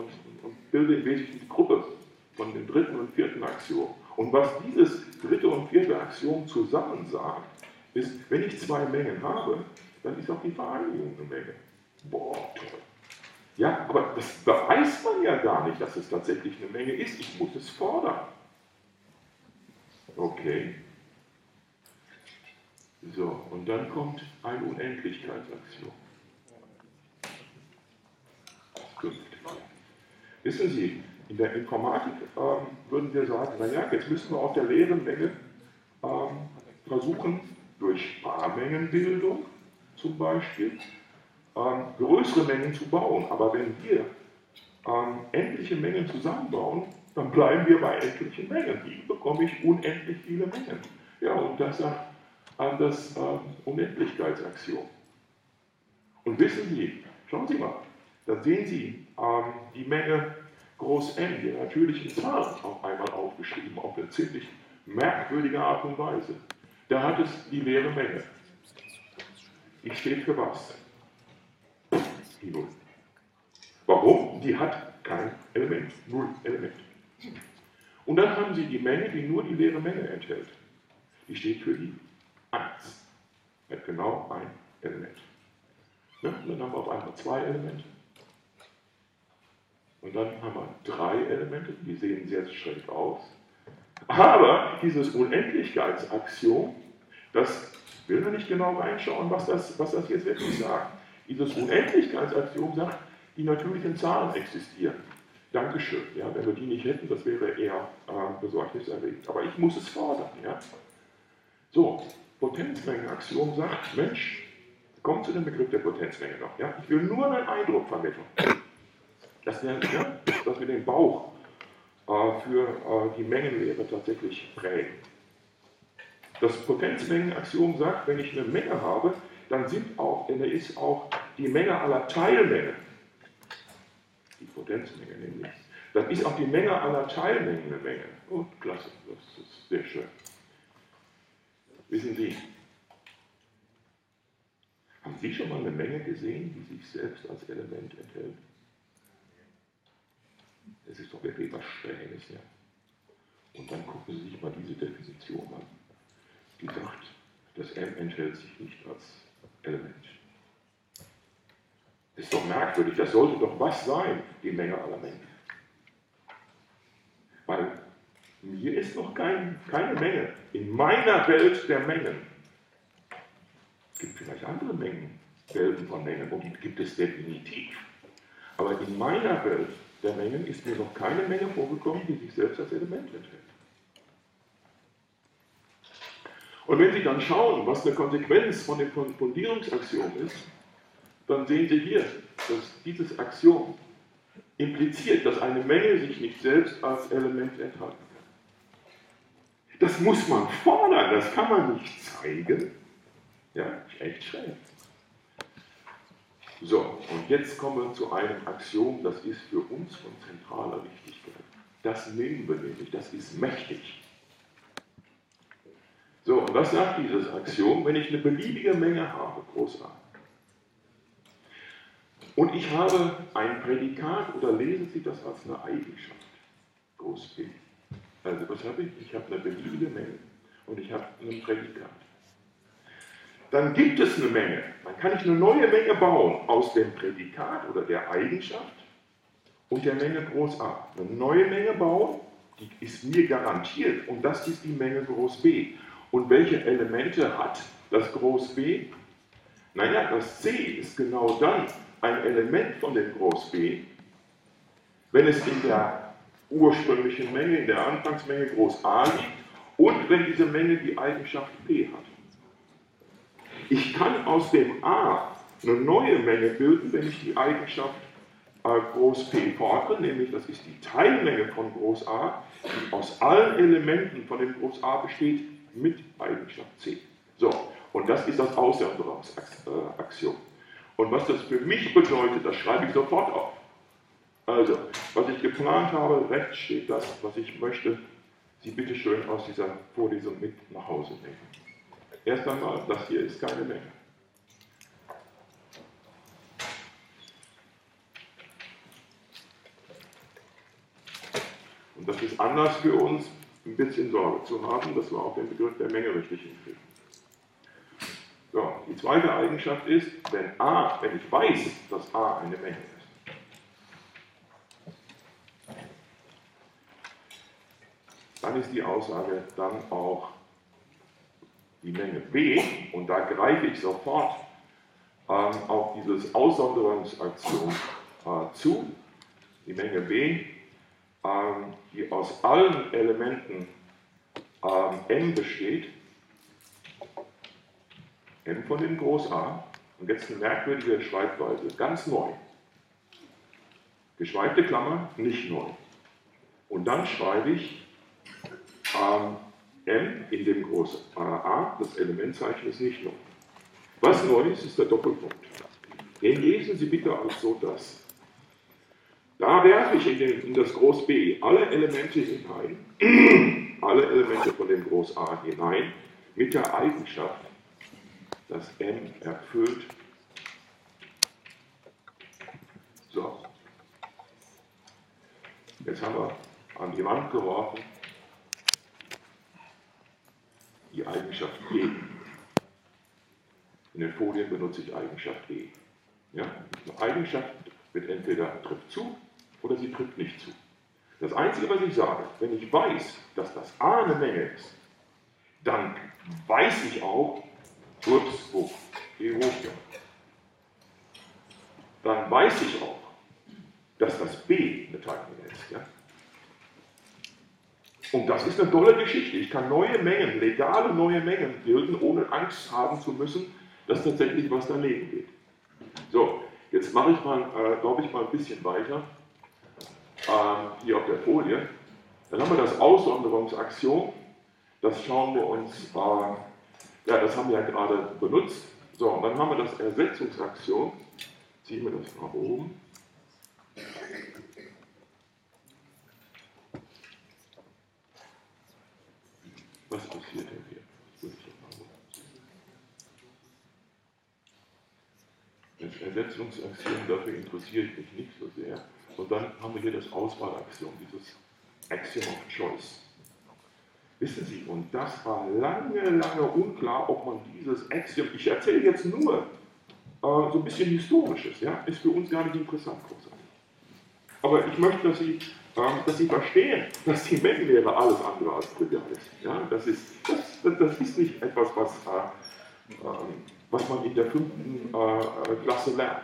und bilde im Wesentlichen die Gruppe von dem dritten und vierten Axiom. Und was dieses dritte und vierte Axiom zusammen sagt, ist, wenn ich zwei Mengen habe, dann ist auch die Vereinigung eine Menge. Boah, toll. Ja, aber das weiß man ja gar nicht, dass es tatsächlich eine Menge ist. Ich muss es fordern. Okay. So, und dann kommt ein Unendlichkeitsaxiom. Wissen Sie, in der Informatik würden wir sagen, naja, jetzt müssen wir aus der leeren Menge versuchen, durch Barmengenbildung zum Beispiel, größere Mengen zu bauen. Aber wenn wir endliche Mengen zusammenbauen, dann bleiben wir bei endlichen Mengen. Wie bekomme ich unendlich viele Mengen? Ja, und das sagt das Unendlichkeitsaxiom. Und wissen Sie, schauen Sie mal, da sehen Sie die Menge groß n, die natürlichen Zahlen auf einmal aufgeschrieben, auf eine ziemlich merkwürdige Art und Weise. Da hat es die leere Menge. Die steht für was? Die Null. Warum? Die hat kein Element, null Element. Und dann haben Sie die Menge, die nur die leere Menge enthält. Die steht für die 1. Hat genau ein Element. Ja, und dann haben wir auf einmal 2 Elemente. Und dann haben wir 3 Elemente, die sehen sehr schräg aus. Aber dieses Unendlichkeitsaxiom, das will man nicht genau reinschauen, was das jetzt wirklich sagt. Dieses Unendlichkeitsaxiom sagt, die natürlichen Zahlen existieren. Dankeschön. Ja, wenn wir die nicht hätten, das wäre eher besorgniserregend. Aber ich muss es fordern. Ja? So, Potenzmengenaxiom sagt, Mensch, kommt zu dem Begriff der Potenzmenge noch. Ja? Ich will nur einen Eindruck vermitteln, dass wir den Bauch für die Mengenlehre tatsächlich prägen. Das Potenzmengenaxiom sagt, wenn ich eine Menge habe, dann ist auch die Menge aller Teilmengen, die Potenzmenge nämlich, dann ist auch die Menge aller Teilmengen eine Menge. Oh, klasse, das ist sehr schön. Wissen Sie, haben Sie schon mal eine Menge gesehen, die sich selbst als Element enthält? Das ist doch wirklich was Schräges, ja. Und dann gucken Sie sich mal diese Definition an. Die sagt, das M enthält sich nicht als Element. Das ist doch merkwürdig, das sollte doch was sein, die Menge aller Mengen. Weil mir ist noch keine Menge in meiner Welt der Mengen. Es gibt vielleicht andere Mengen, Welten von Mengen, und die gibt es definitiv. Aber in meiner Welt der Mengen ist mir noch keine Menge vorgekommen, die sich selbst als Element enthält. Und wenn Sie dann schauen, was eine Konsequenz von dem Fundierungsaxiom ist, dann sehen Sie hier, dass dieses Axiom impliziert, dass eine Menge sich nicht selbst als Element enthalten kann. Das muss man fordern, das kann man nicht zeigen. Ja, echt schräg. So, und jetzt kommen wir zu einem Axiom, das ist für uns von zentraler Wichtigkeit. Das nehmen wir nämlich, das ist mächtig. So, und was sagt dieses Axiom? Wenn ich eine beliebige Menge habe, groß A, und ich habe ein Prädikat, oder lesen Sie das als eine Eigenschaft, groß P. Also was habe ich? Ich habe eine beliebige Menge und ich habe ein Prädikat. Dann gibt es eine Menge. Dann kann ich eine neue Menge bauen aus dem Prädikat oder der Eigenschaft und der Menge groß A. Eine neue Menge bauen, die ist mir garantiert, und das ist die Menge groß B. Und welche Elemente hat das groß B? Naja, das C ist genau dann ein Element von dem groß B, wenn es in der ursprünglichen Menge, in der Anfangsmenge groß A liegt und wenn diese Menge die Eigenschaft P hat. Ich kann aus dem A eine neue Menge bilden, wenn ich die Eigenschaft groß P fordere, nämlich das ist die Teilmenge von groß A, die aus allen Elementen von dem groß A besteht, mit Eigenschaft C. So, und das ist das Aussonderungsaxiom. Und was das für mich bedeutet, das schreibe ich sofort auf. Also, was ich geplant habe, rechts steht das, was ich möchte, Sie bitte schön aus dieser Vorlesung mit nach Hause nehmen. Erst einmal, das hier ist keine Menge. Und das ist Anlass für uns, ein bisschen Sorge zu haben, dass wir auch den Begriff der Menge richtig hinkriegen. So, die zweite Eigenschaft ist, wenn ich weiß, dass A eine Menge ist, dann ist die Aussage dann auch die Menge B, und da greife ich sofort auf dieses Aussonderungsaktion zu, die Menge B, die aus allen Elementen M besteht, M von dem Groß A, und jetzt eine merkwürdige Schreibweise, ganz neu. Geschweifte Klammer, nicht neu. Und dann schreibe ich M in dem Groß A, das Elementzeichen ist nicht neu. Was neu ist, ist der Doppelpunkt. Den lesen Sie bitte als so das. Da werfe ich in das Groß B alle Elemente hinein, alle Elemente von dem Groß A hinein, mit der Eigenschaft, dass M erfüllt. So. Jetzt haben wir an die Wand geworfen die Eigenschaft E. In den Folien benutze ich Eigenschaft E. Ja? Eine Eigenschaft wird entweder trifft zu oder sie trifft nicht zu. Das Einzige, was ich sage, wenn ich weiß, dass das A eine Menge ist, dann weiß ich auch, dann weiß ich auch, dass das B eine Teilmenge ist. Ja? Und das ist eine tolle Geschichte. Ich kann neue Mengen, legale neue Mengen bilden, ohne Angst haben zu müssen, dass tatsächlich was daneben geht. So, jetzt mache ich mal, glaube ich, mal ein bisschen weiter. Hier auf der Folie. Dann haben wir das Aussonderungsaxiom. Das schauen wir uns, ja, das haben wir ja gerade benutzt. So, und dann haben wir das Ersetzungsaxiom. Ziehen wir das nach oben. Was passiert denn hier? Das Ersetzungsaxiom, dafür interessiere ich mich nicht so sehr. Und dann haben wir hier das Auswahlaxiom, dieses Axiom of Choice. Wissen Sie, und das war lange, lange unklar, ob man dieses Axiom, ich erzähle jetzt nur so ein bisschen Historisches, ja, ist für uns gar nicht interessant, großartig. Aber ich möchte, dass Sie verstehen, dass die Mengenlehre alles andere als trivial ist. Ja, das ist nicht etwas, was man in der 5. Klasse lernt.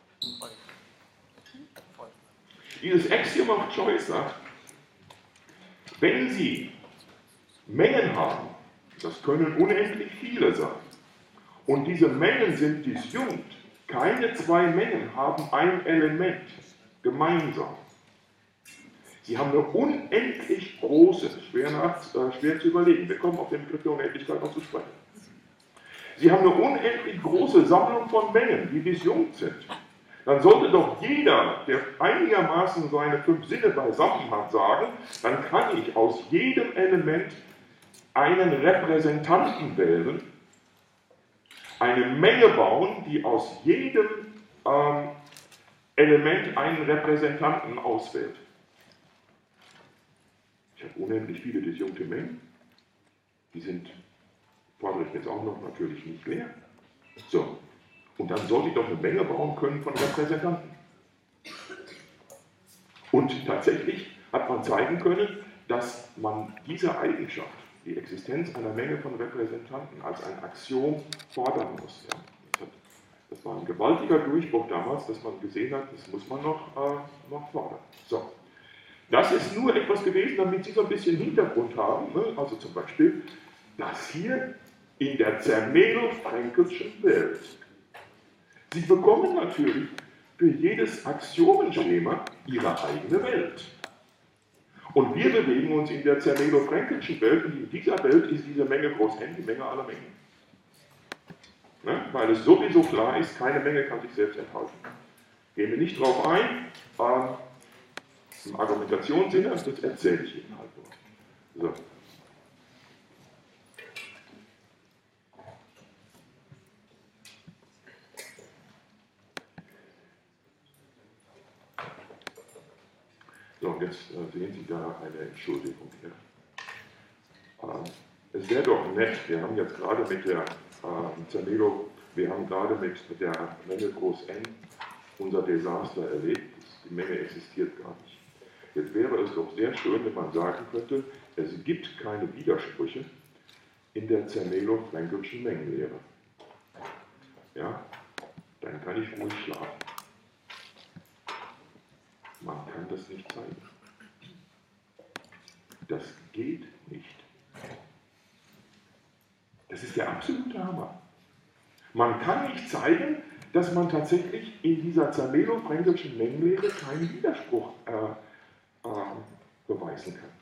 Dieses Axiom of Choice sagt, wenn Sie Mengen haben, das können unendlich viele sein, und diese Mengen sind disjunkt, keine zwei Mengen haben ein Element gemeinsam. Sie haben eine unendlich große, schwer zu überlegen, wir kommen auf den Begriff der Unendlichkeit noch zu sprechen. Sie haben eine unendlich große Sammlung von Mengen, die disjunkt sind. Dann sollte doch jeder, der einigermaßen seine 5 Sinne beisammen hat, sagen, dann kann ich aus jedem Element einen Repräsentanten wählen, eine Menge bauen, die aus jedem Element einen Repräsentanten auswählt. Ich habe unendlich viele disjunkte Mengen, die sind, fordere ich jetzt auch noch, natürlich nicht leer. So, und dann sollte ich doch eine Menge bauen können von Repräsentanten. Und tatsächlich hat man zeigen können, dass man diese Eigenschaft, die Existenz einer Menge von Repräsentanten, als ein Axiom fordern muss. Ja. Das war ein gewaltiger Durchbruch damals, dass man gesehen hat, das muss man noch fordern. So. Das ist nur etwas gewesen, damit Sie so ein bisschen Hintergrund haben, ne? Also zum Beispiel, das hier in der Zermelo-Frankelschen Welt. Sie bekommen natürlich für jedes Axiomenschema Ihre eigene Welt. Und wir bewegen uns in der Zermelo-Frankelschen Welt, und in dieser Welt ist diese Menge groß N die Menge aller Mengen. Ne? Weil es sowieso klar ist, keine Menge kann sich selbst enthalten. Gehen wir nicht drauf ein, im Argumentationssinne, das erzähle ich Ihnen halt nur. So. So, und jetzt sehen Sie da eine Entschuldigung hier. Es wäre doch nett, wir haben jetzt gerade mit der Zermelo, wir haben gerade mit der Menge groß N unser Desaster erlebt. Die Menge existiert gar nicht. Jetzt wäre es doch sehr schön, wenn man sagen könnte, es gibt keine Widersprüche in der Zermelo-Frankelschen Mengenlehre. Ja, dann kann ich ruhig schlafen. Man kann das nicht zeigen. Das geht nicht. Das ist der absolute Hammer. Man kann nicht zeigen, dass man tatsächlich in dieser Zermelo-Frankelschen Mengenlehre keinen Widerspruch beweisen kann.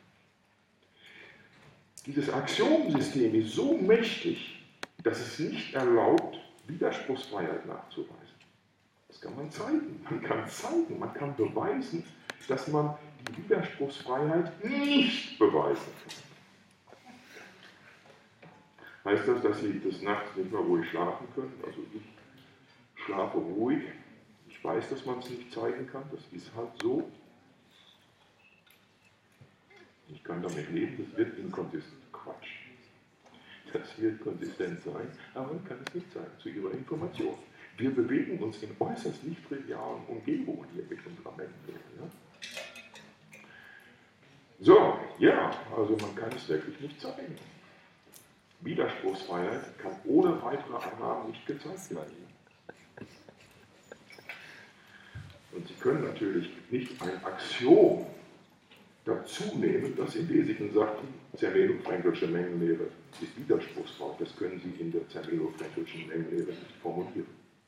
Dieses Axiomensystem ist so mächtig, dass es nicht erlaubt, Widerspruchsfreiheit nachzuweisen. Das kann man zeigen. Man kann beweisen, dass man die Widerspruchsfreiheit nicht beweisen kann. Heißt das, dass Sie des Nachts nicht mehr ruhig schlafen können? Also ich schlafe ruhig. Ich weiß, dass man es nicht zeigen kann. Das ist halt so. Ich kann damit leben, das wird inkonsistent. Quatsch. Das wird konsistent sein, aber man kann es nicht zeigen, zu Ihrer Information. Wir bewegen uns in äußerst nicht trivialen Umgebungen hier mit unserer Mengenlehre. Ja? So, ja, also man kann es wirklich nicht zeigen. Widerspruchsfreiheit kann ohne weitere Annahmen nicht gezeigt werden. Und Sie können natürlich nicht ein Axiom dazu nehmen, das im Wesentlichen sagt, die Zermelo-Frankelsche Mengenlehre ist widerspruchsfrei. Das können Sie in der Zermelo-Frankelschen Mengenlehre nicht formulieren.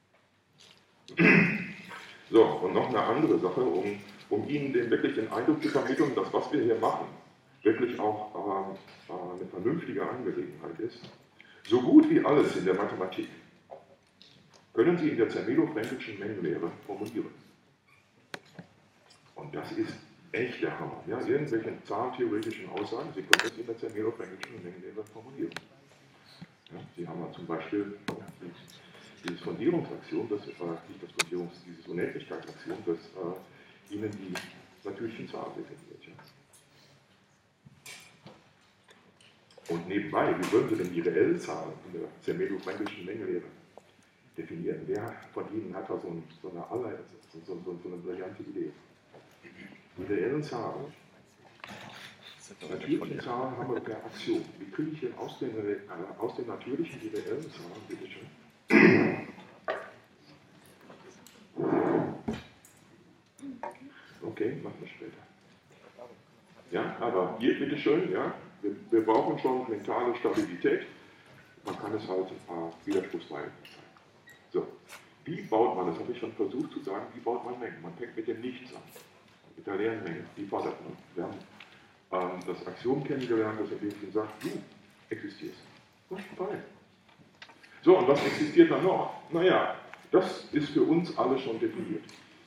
So, und noch eine andere Sache, um Ihnen wirklich den Eindruck zu vermitteln, dass was wir hier machen, wirklich auch eine vernünftige Angelegenheit ist. So gut wie alles in der Mathematik können Sie in der Zermelo-Frankelschen Mengenlehre formulieren. Und das ist echt der Hammer. Ja, irgendwelche zahlentheoretischen Aussagen, Sie können das in der Zermelo-Frankelschen Mengenlehre formulieren. Ja, Sie haben ja zum Beispiel dieses Fundierungsaxiom, dieses Unendlichkeitsaxiom, das Ihnen die natürlichen Zahlen definiert. Ja. Und nebenbei, wie würden Sie denn die reellen Zahlen in der Zermelo-Frankelschen Mengenlehre definieren? Wer von Ihnen hat da so eine brillante Idee? Die reellen Zahlen. Natürliche Zahlen haben wir per Axiom. Wie kriege ich denn aus den natürlichen die reellen Zahlen, bitte schön? Okay, machen wir später. Ja, aber hier, bitte schön, ja, wir brauchen schon mentale Stabilität. Man kann es halt widerspruchsfrei zeigen. So, wie baut man, das habe ich schon versucht zu sagen, wie baut man Mengen? Man fängt mit dem Nichts an, mit der leeren Menge. Wie fordert man? Wir haben das Axiom kennengelernt, das im Wesentlichen sagt, du existierst. Fein. So, und was existiert dann noch? Naja, das ist für uns alle schon definiert.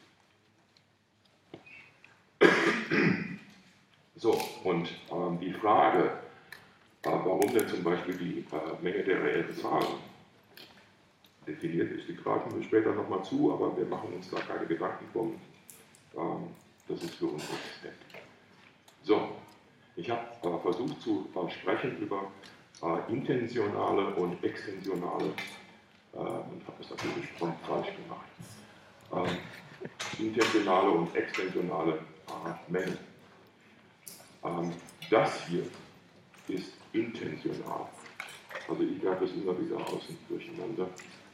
So, und die Frage, warum denn zum Beispiel die Menge der reellen Zahlen definiert ist, die greifen wir später nochmal zu, aber wir machen uns da keine Gedanken drum. Das ist für uns existent. So, ich habe versucht zu sprechen über intentionale und extensionale, und habe es natürlich falsch gemacht, intentionale und extensionale Mengen. Das hier ist intentional. Also ich werfe es immer wieder außen durcheinander.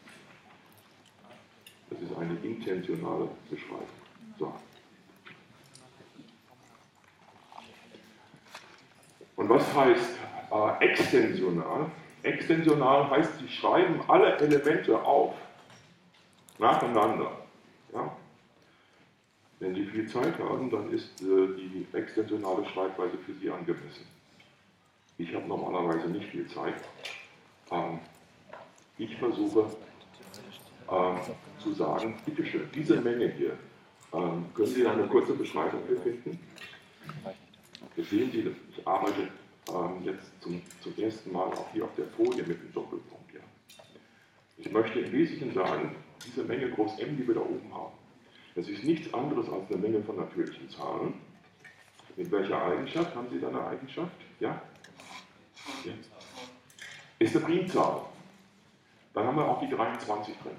Das ist eine intentionale Beschreibung. So. Und was heißt extensional? Extensional heißt, Sie schreiben alle Elemente auf, nacheinander. Ja? Wenn Sie viel Zeit haben, dann ist die extensionale Schreibweise für Sie angemessen. Ich habe normalerweise nicht viel Zeit. Ich versuche zu sagen, bitteschön, diese Menge hier, können Sie eine kurze Beschreibung hier finden? Hier sehen Sie, ich arbeite jetzt zum ersten Mal auch hier auf der Folie mit dem Doppelpunkt. Ja. Ich möchte im Wesentlichen sagen, diese Menge groß M, die wir da oben haben, das ist nichts anderes als eine Menge von natürlichen Zahlen. Mit welcher Eigenschaft? Haben Sie da eine Eigenschaft? Ja? Ja. Ist eine Primzahl. Dann haben wir auch die 23 drin.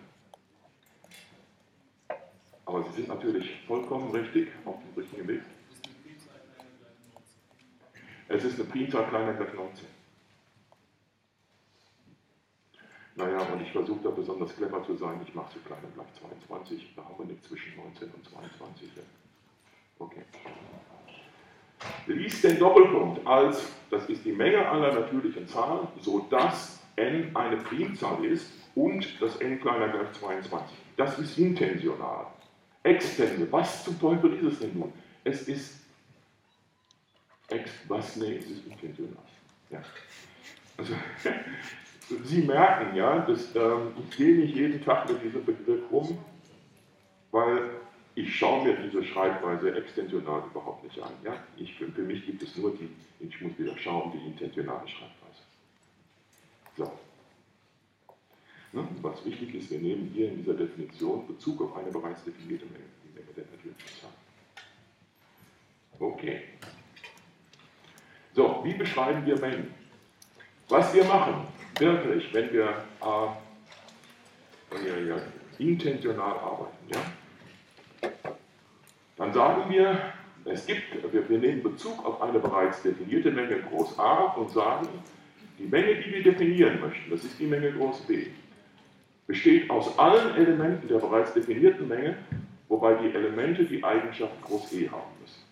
Aber Sie sind natürlich vollkommen richtig, auf dem richtigen Weg. Es ist eine Primzahl kleiner gleich 19. Naja, und ich versuche da besonders clever zu sein. Ich mache so kleiner gleich 22. Da haben wir nicht zwischen 19 und 22. Okay. Lies den Doppelpunkt als, das ist die Menge aller natürlichen Zahlen, sodass n eine Primzahl ist und das n kleiner gleich 22. Das ist intentional. Extende, was zum Teufel ist es denn nun? Es ist, was? Nee, es ist intentional. Ja. Also, Sie merken ja, dass, ich gehe nicht jeden Tag mit diesem Begriff um, weil ich schaue mir diese Schreibweise extensional überhaupt nicht an. Ja? Für mich gibt es nur die, ich muss wieder schauen, die intentionale Schreibweise. So. Ne? Was wichtig ist, wir nehmen hier in dieser Definition Bezug auf eine bereits definierte Menge, die Menge der natürlichen Zahlen. Okay. So, wie beschreiben wir Mengen? Was wir machen, wirklich, wenn wir intentional arbeiten, ja? Dann sagen wir, wir nehmen Bezug auf eine bereits definierte Menge groß A und sagen, die Menge, die wir definieren möchten, das ist die Menge groß B, besteht aus allen Elementen der bereits definierten Menge, wobei die Elemente die Eigenschaft groß E haben müssen.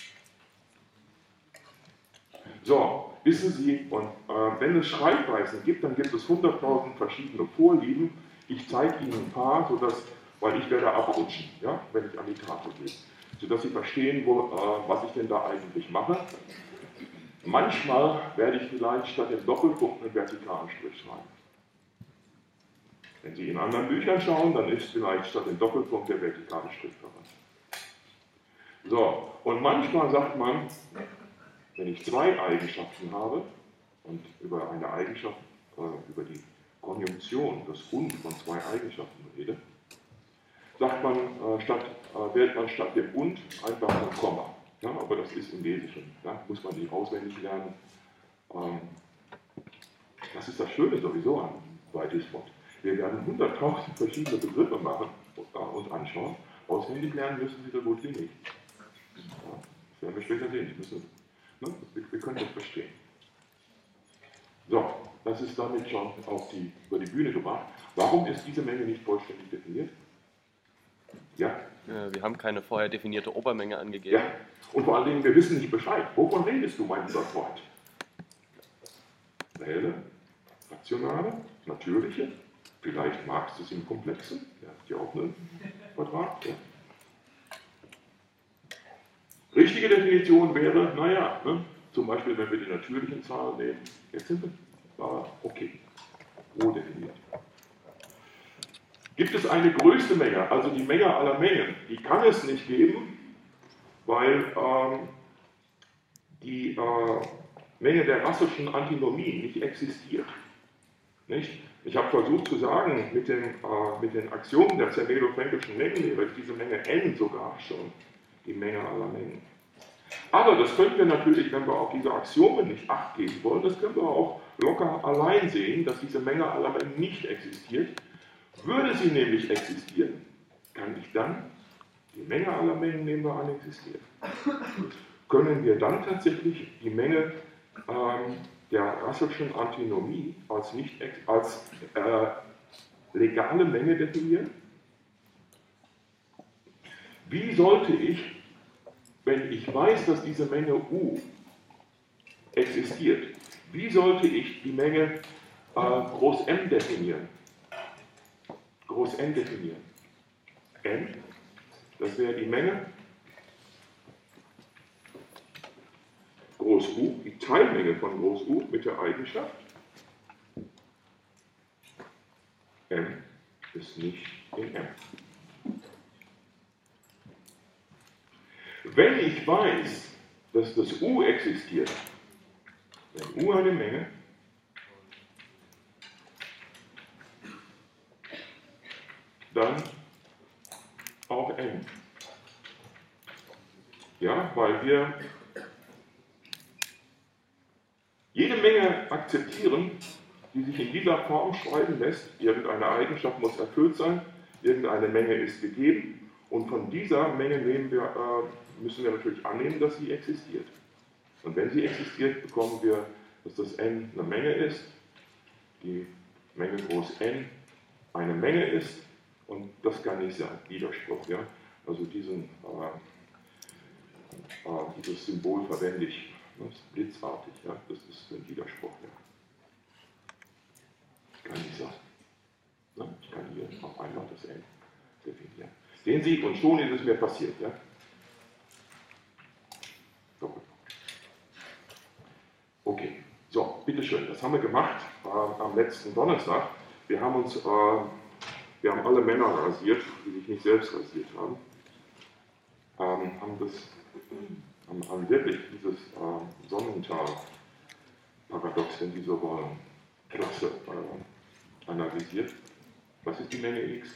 So, wissen Sie, und wenn es Schreibweisen gibt, dann gibt es 100.000 verschiedene Vorlieben. Ich zeige Ihnen ein paar, weil ich werde abrutschen, ja, wenn ich an die Tafel gehe, sodass Sie verstehen, was ich denn da eigentlich mache. Manchmal werde ich vielleicht statt dem Doppelpunkt einen vertikalen Strich schreiben. Wenn Sie in anderen Büchern schauen, dann ist vielleicht statt dem Doppelpunkt der vertikale Strich verwandt. So, und manchmal sagt man, wenn ich zwei Eigenschaften habe und über eine Eigenschaft, über die Konjunktion, das Und von zwei Eigenschaften rede, sagt man, wählt man statt dem Und einfach ein Komma. Ja, aber das ist im Wesentlichen, ja, muss man nicht auswendig lernen. Das ist das Schöne sowieso an Whitey's Wort. Wir werden 100.000 verschiedene Begriffe machen und anschauen. Auswendig lernen müssen Sie so gut wie nicht. Ja, das werden wir später sehen. Wir können das verstehen. So, das ist damit schon über die Bühne gebracht. Warum ist diese Menge nicht vollständig definiert? Ja? Wir haben keine vorher definierte Obermenge angegeben. Ja, und vor allen Dingen, wir wissen nicht Bescheid. Wovon redest du, mein lieber Freund? Reelle, rationale, natürliche, vielleicht magst du es im Komplexen, ja, hier auch ein Quadrat. Ja. Richtige Definition wäre, naja, zum Beispiel, wenn wir die natürlichen Zahlen nehmen, jetzt sind wir, okay, wo definiert. Gibt es eine größte Menge, also die Menge aller Mengen? Die kann es nicht geben, weil die Menge der Russellschen Antinomie nicht existiert. Nicht? Ich habe versucht zu sagen, mit den Axiomen der Zermelo-Frenkelschen Mengenlehre ist diese Menge n sogar schon die Menge aller Mengen. Aber das können wir natürlich, wenn wir auf diese Axiome nicht Acht geben wollen, das können wir auch locker allein sehen, dass diese Menge aller Mengen nicht existiert. Würde sie nämlich existieren, kann ich dann, die Menge aller Mengen nehmen wir an, existiert. Können wir dann tatsächlich die Menge der Russellschen Antinomie als legale Menge definieren? Wie sollte ich, wenn ich weiß, dass diese Menge U existiert, wie sollte ich die Menge groß M definieren? Groß N definieren. N, das wäre die Menge Groß U, die Teilmenge von Groß U mit der Eigenschaft M ist nicht in M. Wenn ich weiß, dass das U existiert, wenn U eine Menge, dann auch M. Ja, weil wir Menge akzeptieren, die sich in dieser Form schreiben lässt, irgendeine Eigenschaft muss erfüllt sein, irgendeine Menge ist gegeben, und von dieser Menge müssen wir natürlich annehmen, dass sie existiert. Und wenn sie existiert, bekommen wir, dass das n eine Menge ist, die Menge groß n eine Menge ist, und das kann nicht sein, Widerspruch. Ja? Also dieses Symbol verwende ich blitzartig, ja? Das ist ein Widerspruch. Ja? Das kann nicht sein. Ne? Ich kann hier auf einmal das n definieren. Sehen Sie, und schon ist es mir passiert. Ja? Okay, so, bitteschön, das haben wir gemacht am letzten Donnerstag. Wir haben alle Männer rasiert, die sich nicht selbst rasiert haben. Haben wirklich dieses Sonnental-Paradox, wenn Sie so wollen, klasse analysiert. Was ist die Menge x?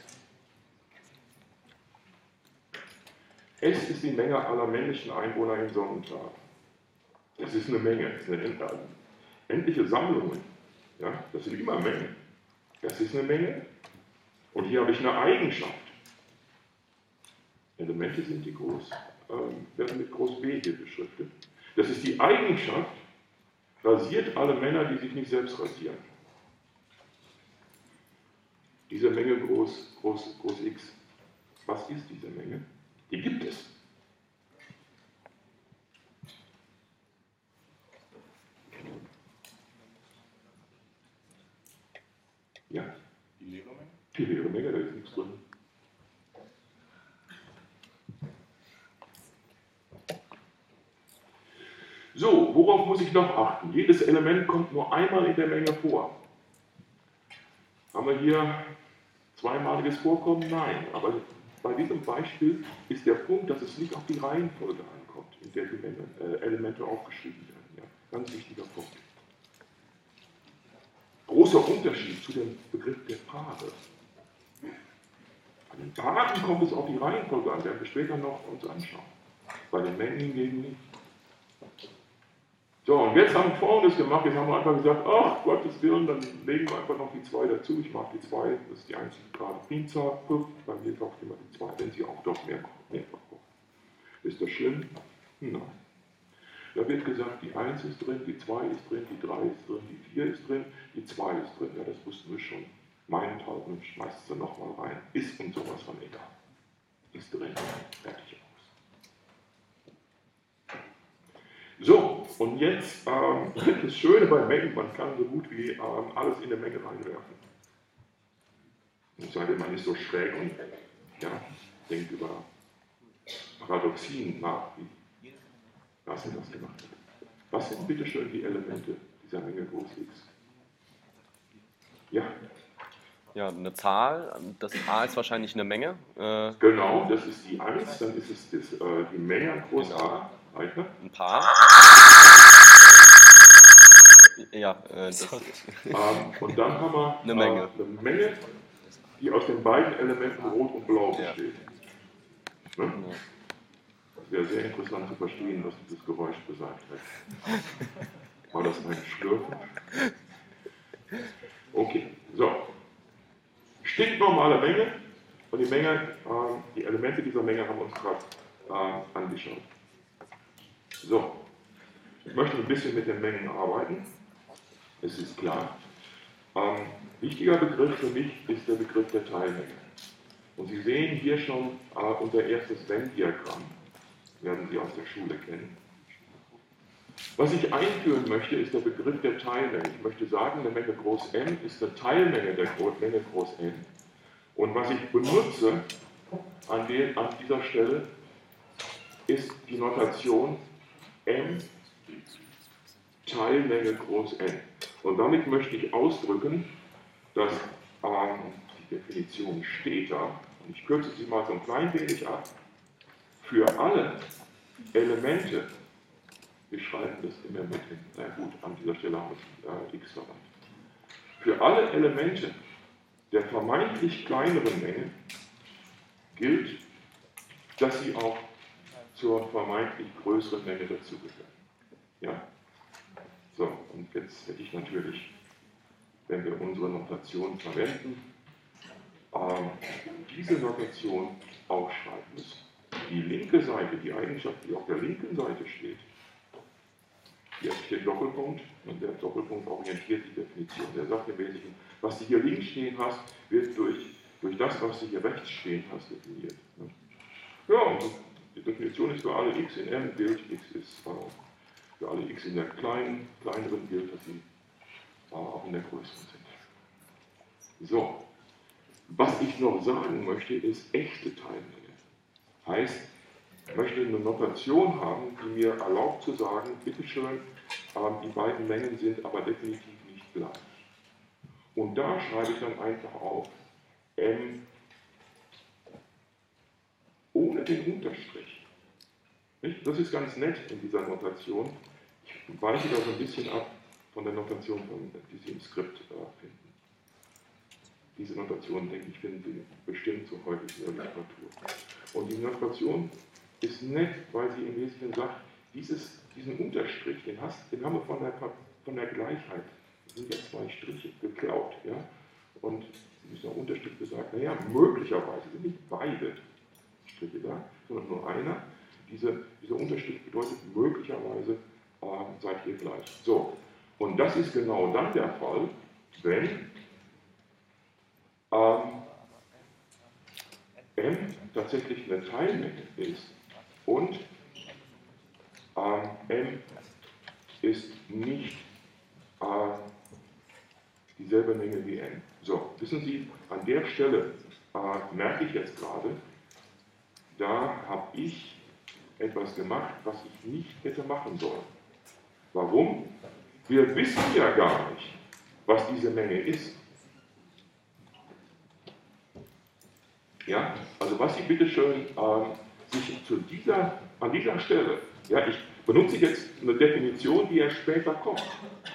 S ist die Menge aller männlichen Einwohner im Sonnental. Das ist eine Menge, das ist eine endliche Sammlungen. Ja? Das sind immer Mengen. Das ist eine Menge. Und hier habe ich eine Eigenschaft. Elemente sind die werden mit groß B hier beschriftet. Das ist die Eigenschaft, rasiert alle Männer, die sich nicht selbst rasieren. Diese Menge groß X. Was ist diese Menge? Die gibt es. Ja? Die leere Menge? Die leere Menge, da ist nichts drin. So, worauf muss ich noch achten? Jedes Element kommt nur einmal in der Menge vor. Haben wir hier zweimaliges Vorkommen? Nein, aber bei diesem Beispiel ist der Punkt, dass es nicht auf die Reihenfolge ankommt, in der die Elemente aufgeschrieben werden. Ja, ganz wichtiger Punkt. Großer Unterschied zu dem Begriff der Paare. Bei den Paaren kommt es auf die Reihenfolge an, werden wir später noch uns anschauen. Bei den Mengen hingegen nicht. So, und jetzt haben wir Folgendes gemacht, jetzt haben wir einfach gesagt, ach, Gottes Willen, dann legen wir einfach noch die 2 dazu. Ich mag die 2, das ist die einzige gerade Primzahl. Bei mir taucht immer die 2, wenn sie auch doch mehrfach kommt. Ist das schlimm? Nein. Da wird gesagt, die 1 ist drin, die 2 ist drin, die 3 ist drin, die 4 ist drin, die 2 ist drin. Ja, das wussten wir schon. Meinethalben schmeißt sie nochmal rein. Ist und sowas von egal. Ist drin, fertig aus. So, und jetzt das Schöne bei Mengen, man kann so gut wie alles in eine Menge reinwerfen. Es sei denn, man ist so schräg und denkt über Paradoxien nach, wie Russell das gemacht hat. Was sind bitte schön die Elemente dieser Menge groß X? Ja? Ja, eine Zahl, das A ist wahrscheinlich eine Menge. Genau, das ist die 1, dann ist es die Menge groß A. Weiter. Ein Paar. Ja, und dann haben wir eine Menge. Eine Menge, die aus den beiden Elementen Rot und Blau besteht. Ja. Ne? Das wäre sehr interessant zu verstehen, was dieses Geräusch besagt hat. War das ein Schlürfen? Okay, so. Stinknormale Menge, und die Elemente dieser Menge haben wir uns gerade angeschaut. So, ich möchte ein bisschen mit den Mengen arbeiten, es ist klar. Wichtiger Begriff für mich ist der Begriff der Teilmenge. Und Sie sehen hier schon unser erstes Venn-Diagramm, werden Sie aus der Schule kennen. Was ich einführen möchte, ist der Begriff der Teilmenge. Ich möchte sagen, eine Menge groß n ist eine Teilmenge der Menge groß n. Und was ich benutze an dieser Stelle, ist die Notation m Teilmenge groß n. Und damit möchte ich ausdrücken, dass die Definition steht da, und ich kürze sie mal so ein klein wenig ab, für alle Elemente, wir schreiben das immer mit, na gut, an dieser Stelle haben wir x verwandt. Für alle Elemente der vermeintlich kleineren Menge gilt, dass sie auch zur vermeintlich größeren Menge dazugehören. Ja? So, und jetzt hätte ich natürlich, wenn wir unsere Notation verwenden, diese Notation aufschreiben müssen. Die linke Seite, die Eigenschaft, die auf der linken Seite steht, hier steht Doppelpunkt und der Doppelpunkt orientiert die Definition. Der sagt im Wesentlichen, was du hier links stehen hast, wird durch das, was du hier rechts stehen hast, definiert. Ja, und die Definition ist für alle x in M gilt, x ist für alle x in der kleineren gilt, dass sie auch in der größeren sind. So, was ich noch sagen möchte, ist echte Teilmenge. Heißt, ich möchte eine Notation haben, die mir erlaubt zu sagen, bitteschön, die beiden Mengen sind aber definitiv nicht gleich. Und da schreibe ich dann einfach auf M ohne den Unterstrich. Nicht? Das ist ganz nett in dieser Notation. Ich weiche da so ein bisschen ab von der Notation, die Sie im Skript finden. Diese Notation, denke ich, finden Sie bestimmt so häufig in der Literatur. Und die Notation ist nett, weil sie im Wesentlichen sagt, diesen Unterstrich, den haben wir von der Gleichheit, das sind ja zwei Striche, geklaut. Ja? Und dieser Unterstrich besagt, naja, möglicherweise sind nicht beide Striche da, sondern nur einer. Dieser Unterstrich bedeutet, möglicherweise seid ihr gleich. So, und das ist genau dann der Fall, wenn M tatsächlich eine Teilmenge ist und M ist nicht dieselbe Menge wie N. So, wissen Sie, an der Stelle merke ich jetzt gerade, da habe ich etwas gemacht, was ich nicht hätte machen sollen. Warum? Wir wissen ja gar nicht, was diese Menge ist. Ja, also was Sie bitteschön sich an dieser Stelle, ja, ich benutze jetzt eine Definition, die ja später kommt.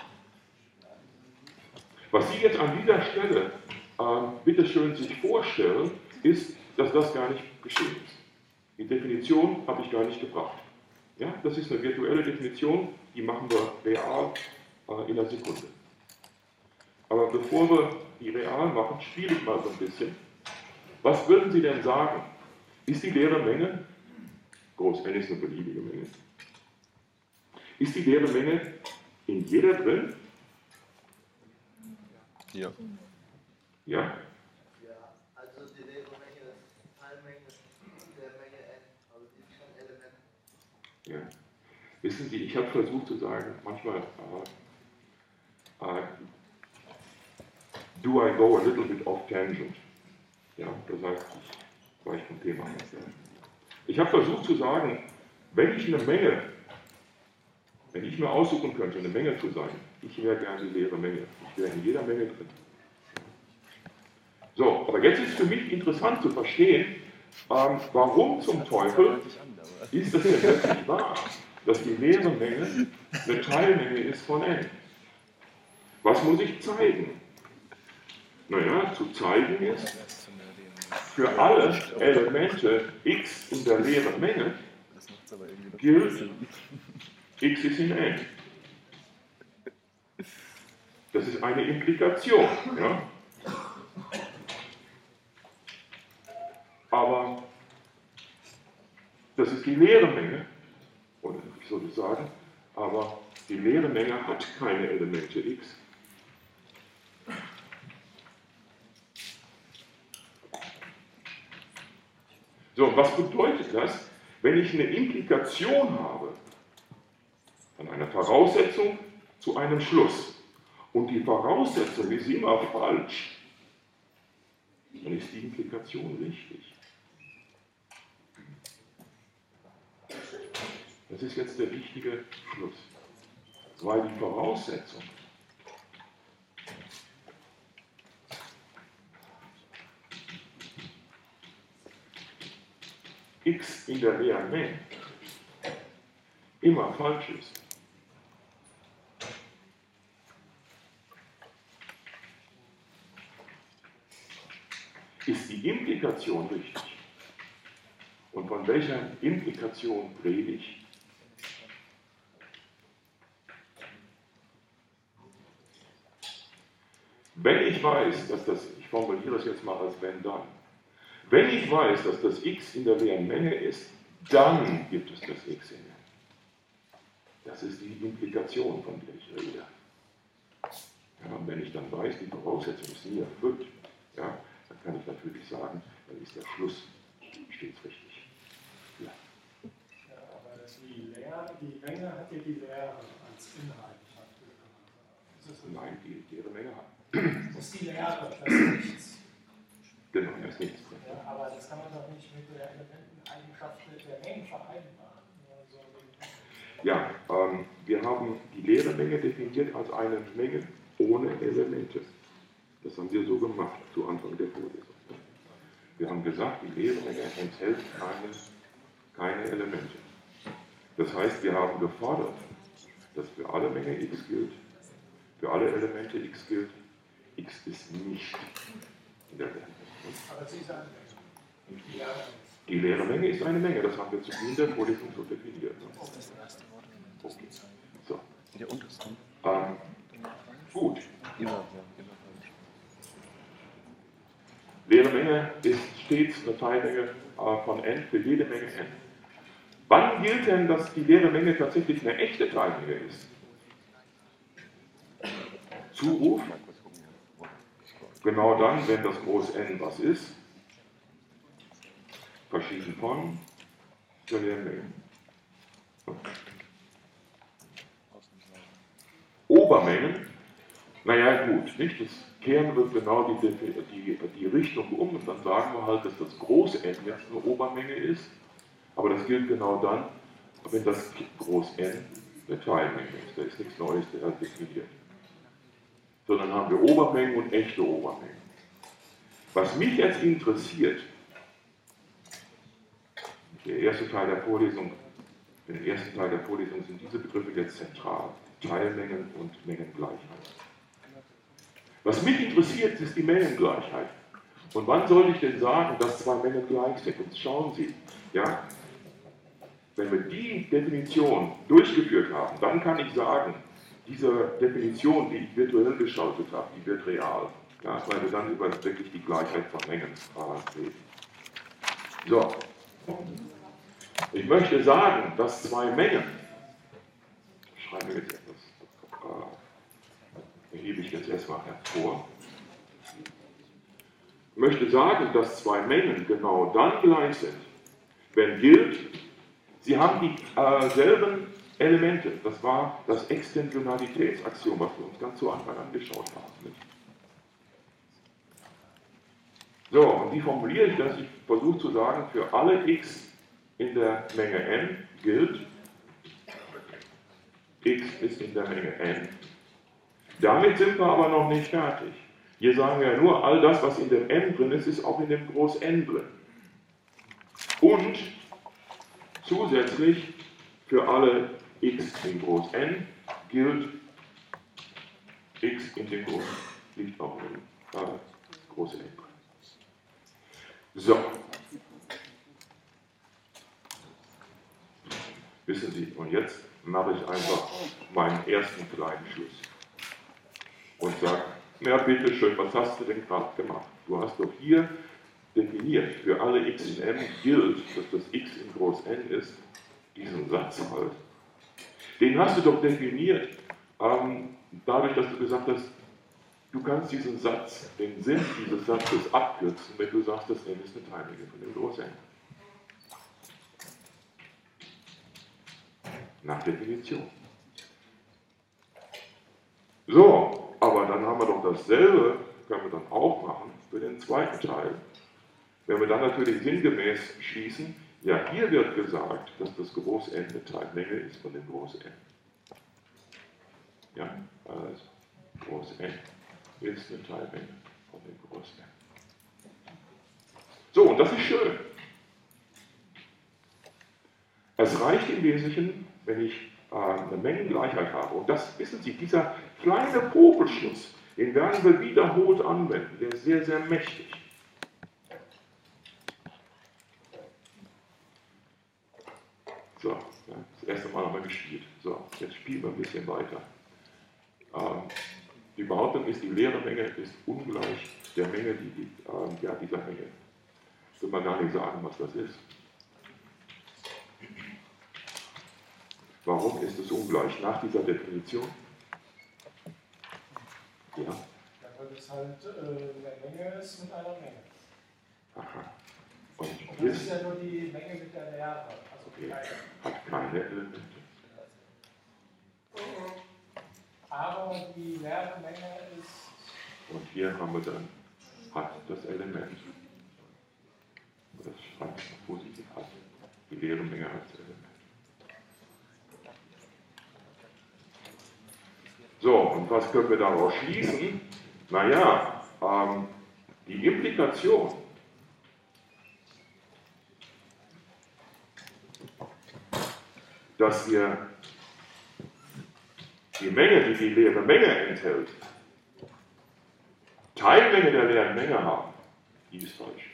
Was Sie jetzt an dieser Stelle bitteschön sich vorstellen, ist, dass das gar nicht geschehen ist. Die Definition habe ich gar nicht gebracht. Ja, das ist eine virtuelle Definition, die machen wir real in einer Sekunde. Aber bevor wir die real machen, spiele ich mal so ein bisschen. Was würden Sie denn sagen? Ist die leere Menge, groß N ist eine beliebige Menge, ist die leere Menge in jeder drin? Ja. Ja? Ja, also die leere Menge ist Teilmenge der Menge N, also die ist kein Element. Ja. Wissen Sie, ich habe versucht zu sagen, manchmal do I go a little bit off tangent? Ja, das heißt, ich weiche vom Thema ab. Ich habe versucht zu sagen, wenn ich mir aussuchen könnte, eine Menge zu sein, ich wäre gerne die leere Menge. Ich wäre in jeder Menge drin. So, aber jetzt ist für mich interessant zu verstehen, warum zum Teufel ist das denn wirklich wahr, dass die leere Menge eine Teilmenge ist von N? Was muss ich zeigen? Naja, zu zeigen ist, für alle Elemente x in der leeren Menge gilt, x ist in N. Das ist eine Implikation. Ja? Aber das ist die leere Menge, oder ich sollte sagen, aber die leere Menge hat keine Elemente x. So, was bedeutet das, wenn ich eine Implikation habe von einer Voraussetzung zu einem Schluss und die Voraussetzung ist immer falsch, dann ist die Implikation richtig. Das ist jetzt der wichtige Schluss, weil die Voraussetzung x in der leeren Menge immer falsch ist. Ist die Implikation richtig? Und von welcher Implikation rede ich? Wenn ich weiß, dass das, ich formuliere es jetzt mal als wenn dann, wenn ich weiß, dass das x in der leeren Menge ist, dann gibt es das x in der. Das ist die Implikation, von der ich rede. Ja, und wenn ich dann weiß, die Voraussetzung ist nie erfüllt, ja, dann kann ich natürlich sagen, dann ist der Schluss stets richtig. Ja. Ja, aber die Menge hat ja die Lehre als Inhalt. Nein, die leere Menge hat. Das ist die Lehre, das ist nichts. Genau, das ist nichts. Ja, aber das kann man doch nicht mit der Elementeneigenschaft der Mengen vereinbaren. Ja, wir haben die leere Menge definiert als eine Menge ohne Elemente. Das haben wir so gemacht zu Anfang der Vorlesung. Wir haben gesagt, die leere Menge enthält keine Elemente. Das heißt, wir haben gefordert, dass für alle Menge x gilt, für alle Elemente x gilt, x ist nicht in der leeren Menge. Aber sie ist eine Menge. Ja. Die leere Menge ist eine Menge, das haben wir zu Beginn der Vorlesung so definiert. Okay. So. Der unterste. Gut. Ja. Leere Menge ist stets eine Teilmenge von n für jede Menge n. Wann gilt denn, dass die leere Menge tatsächlich eine echte Teilmenge ist? Zuruf? Genau dann, wenn das Groß N was ist, verschieden von der leeren Menge. Obermengen, naja gut, nicht? Das kehren wir genau die Richtung um und dann sagen wir halt, dass das große N jetzt eine Obermenge ist, aber das gilt genau dann, wenn das Groß N eine Teilmenge ist. Da ist nichts Neues definiert. Sondern haben wir Obermengen und echte Obermengen. Was mich jetzt interessiert, der erste Teil der Vorlesung, im ersten Teil der Vorlesung sind diese Begriffe jetzt zentral. Teilmengen und Mengengleichheit. Was mich interessiert, ist die Mengengleichheit. Und wann soll ich denn sagen, dass zwei Mengen gleich sind? Und schauen Sie, ja, wenn wir die Definition durchgeführt haben, dann kann ich sagen, diese Definition, die ich virtuell geschaltet habe, die wird real. Ja, weil wir dann über wirklich die Gleichheit von Mengen reden. So. Ich möchte sagen, dass zwei Mengen, schreibe jetzt etwas, hebe ich jetzt erstmal hervor. Ich möchte sagen, dass zwei Mengen genau dann gleich sind, wenn gilt, sie haben dieselben Elemente. Das war das Extensionalitätsaxiom, was wir uns ganz zu Anfang angeschaut haben. So, und wie formuliere ich das? Ich versuche zu sagen, für alle x in der Menge n gilt, x ist in der Menge n. Damit sind wir aber noch nicht fertig. Hier sagen wir ja nur, all das, was in dem n drin ist, ist auch in dem Groß N drin. Und zusätzlich für alle x in Groß N gilt, x in dem Groß liegt auch in Groß N drin. So. Wissen Sie, und jetzt mache ich einfach meinen ersten kleinen Schluss. Und sage, na bitteschön, was hast du denn gerade gemacht? Du hast doch hier definiert, für alle x in n gilt, dass das x in Groß N ist, diesen Satz halt. Den hast du doch definiert, dadurch, dass du gesagt hast, du kannst diesen Satz, den Sinn dieses Satzes abkürzen, wenn du sagst, das n ist eine Teilmenge von dem Groß N. Nach Definition. So, aber dann haben wir doch dasselbe, können wir dann auch machen für den zweiten Teil. Wenn wir dann natürlich sinngemäß schließen, ja, hier wird gesagt, dass das Groß N eine Teilmenge ist von dem Groß N. Ja, also Groß N ist eine Teilmenge von dem Groß N. So, und das ist schön. Es reicht im Wesentlichen, wenn ich eine Mengengleichheit habe. Und das, wissen Sie, dieser kleine Popelschluss, den werden wir wiederholt anwenden. Der ist sehr, sehr mächtig. So, ja, das erste Mal haben wir gespielt. So, jetzt spielen wir ein bisschen weiter. Die Behauptung ist, die leere Menge ist ungleich der Menge, dieser Menge. Will man gar nicht sagen, was das ist. Warum ist es ungleich? Nach dieser Definition? Ja. Ja, weil es halt eine Menge ist mit einer Menge. Aha. Und Das ist ja nur die Menge mit der Lehre. Also okay, keine. hat keine Elemente. Aber die leere Menge ist. Und hier haben wir dann, hat das Element. Das schreibt man positiv, hat die leere Menge als Element. So, und was können wir daraus schließen? Naja, die Implikation, dass wir die Menge, die leere Menge enthält, Teilmenge der leeren Menge haben, die ist falsch.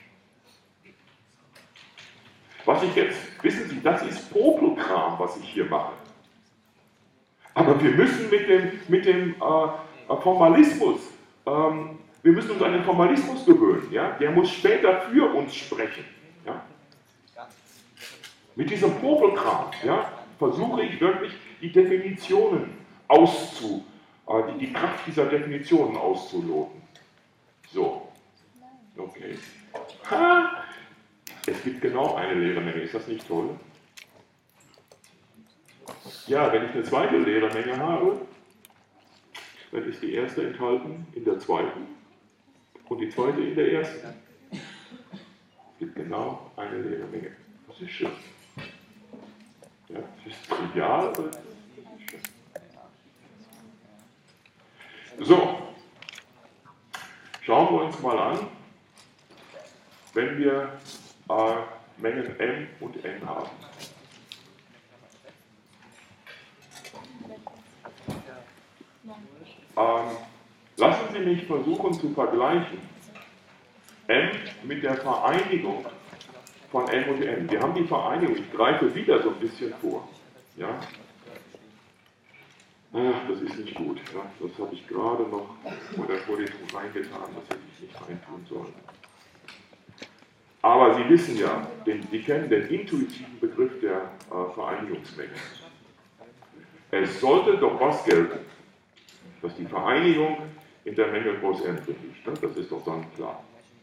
Was ich jetzt, wissen Sie, das ist Popelkram, was ich hier mache. Aber wir müssen mit dem Formalismus, wir müssen uns an den Formalismus gewöhnen. Ja? Der muss später für uns sprechen. Ja? Mit diesem Popelkram versuche ich wirklich die Definitionen die Kraft dieser Definitionen auszuloten. So, okay. Ha! Es gibt genau eine leere Menge, ist das nicht toll? Ja, wenn ich eine zweite leere Menge habe, dann ist die erste enthalten in der zweiten und die zweite in der ersten. Es gibt genau eine leere Menge. Das ist schön. Ja, das ist trivial, aber das ist schön. So, schauen wir uns mal an, wenn wir Mengen M und N haben. Lassen Sie mich versuchen zu vergleichen M mit der Vereinigung von M und N. Wir haben die Vereinigung, ich greife wieder so ein bisschen vor. Ja? Ach, das ist nicht gut. Ja? Das habe ich gerade noch vor der Vorlesung reingetan, das hätte ich nicht reintun sollen. Aber Sie wissen ja, Sie kennen den intuitiven Begriff der Vereinigungsmenge. Es sollte doch was gelten, dass die Vereinigung in der Menge groß n drin liegt. Ne? Das ist doch dann klar.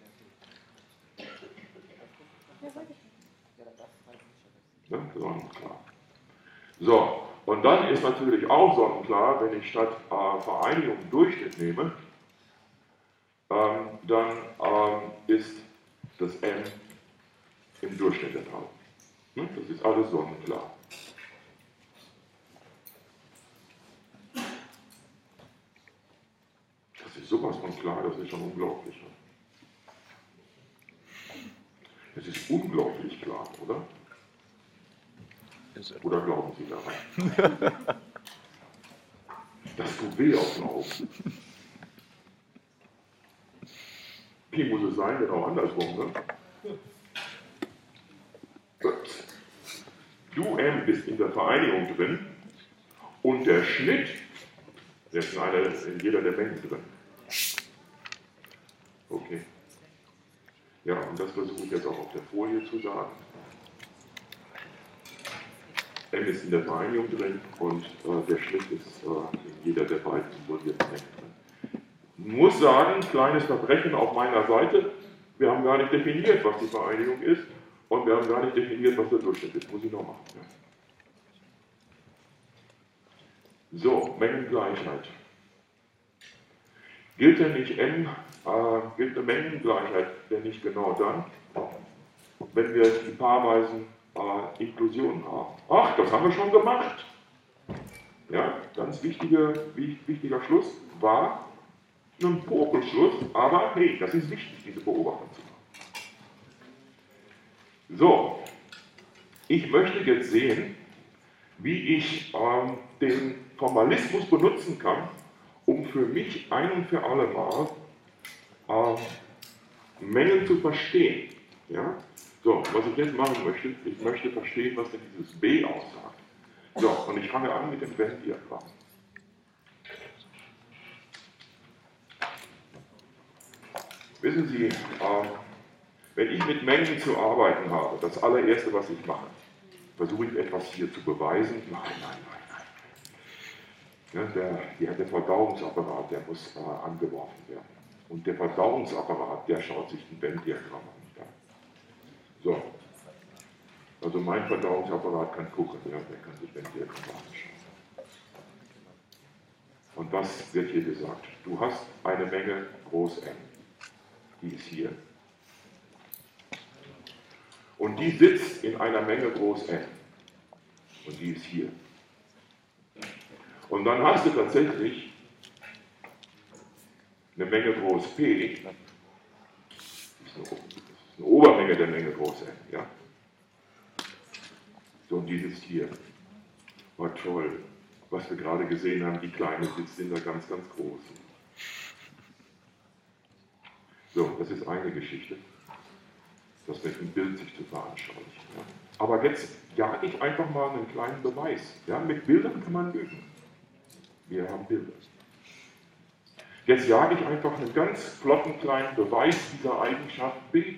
Ja, sonnenklar. So, und dann ist natürlich auch sonnenklar, wenn ich statt Vereinigung Durchschnitt nehme, dann ist das n im Durchschnitt enthalten. Ne? Das ist alles sonnenklar. Das ist sowas von klar, das ist schon unglaublich. Es ist unglaublich klar, oder? Oder glauben Sie daran? Das tut weh auf den Augen. Wie muss es sein, genau andersrum, ne? Du M bist in der Vereinigung drin und der Schnitt, der ist in jeder der Mengen drin. Okay. Ja, und das versuche ich jetzt auch auf der Folie zu sagen. M ist in der Vereinigung drin und der Schnitt ist in jeder der beiden symbolisierten Mengen drin. Ich muss sagen, kleines Verbrechen auf meiner Seite, wir haben gar nicht definiert, was die Vereinigung ist und wir haben gar nicht definiert, was der Durchschnitt ist. Muss ich noch machen. Ja. So, Mengengleichheit. Gilt denn nicht gilt eine Mengengleichheit denn nicht genau dann, wenn wir die paarweisen Inklusionen haben? Ach, das haben wir schon gemacht. Ja, ganz wichtiger Schluss war ein Popelschluss, aber hey, das ist wichtig, diese Beobachtung zu machen. So, ich möchte jetzt sehen, wie ich den Formalismus benutzen kann, um für mich ein und für alle Mal Mengen zu verstehen. Ja? So, was ich jetzt machen möchte, ich möchte verstehen, was denn dieses B aussagt. So, und ich fange an mit dem Venn-Diagramm. Wissen Sie, wenn ich mit Mengen zu arbeiten habe, das allererste, was ich mache, versuche ich etwas hier zu beweisen. Nein. Ja, der Verdauungsapparat, der muss angeworfen werden. Und der Verdauungsapparat, der schaut sich ein Venn-Diagramm an. So, also mein Verdauungsapparat kann gucken, ja, der kann sich Venn-Diagramm anschauen. Und was wird hier gesagt? Du hast eine Menge groß N, die ist hier. Und die sitzt in einer Menge groß N. Und die ist hier. Und dann hast du tatsächlich eine Menge groß P, das ist eine Obermenge der Menge groß N. Ja? So, und die sitzt hier. War toll. Was wir gerade gesehen haben, die Kleine sitzt in der ganz, ganz Großen. So, das ist eine Geschichte. Das mit dem Bild sich zu veranschaulichen. Ja? Aber jetzt jage ich einfach mal einen kleinen Beweis. Ja? Mit Bildern kann man üben. Wir haben Bilder. Jetzt jage ich einfach einen ganz flotten kleinen Beweis dieser Eigenschaft B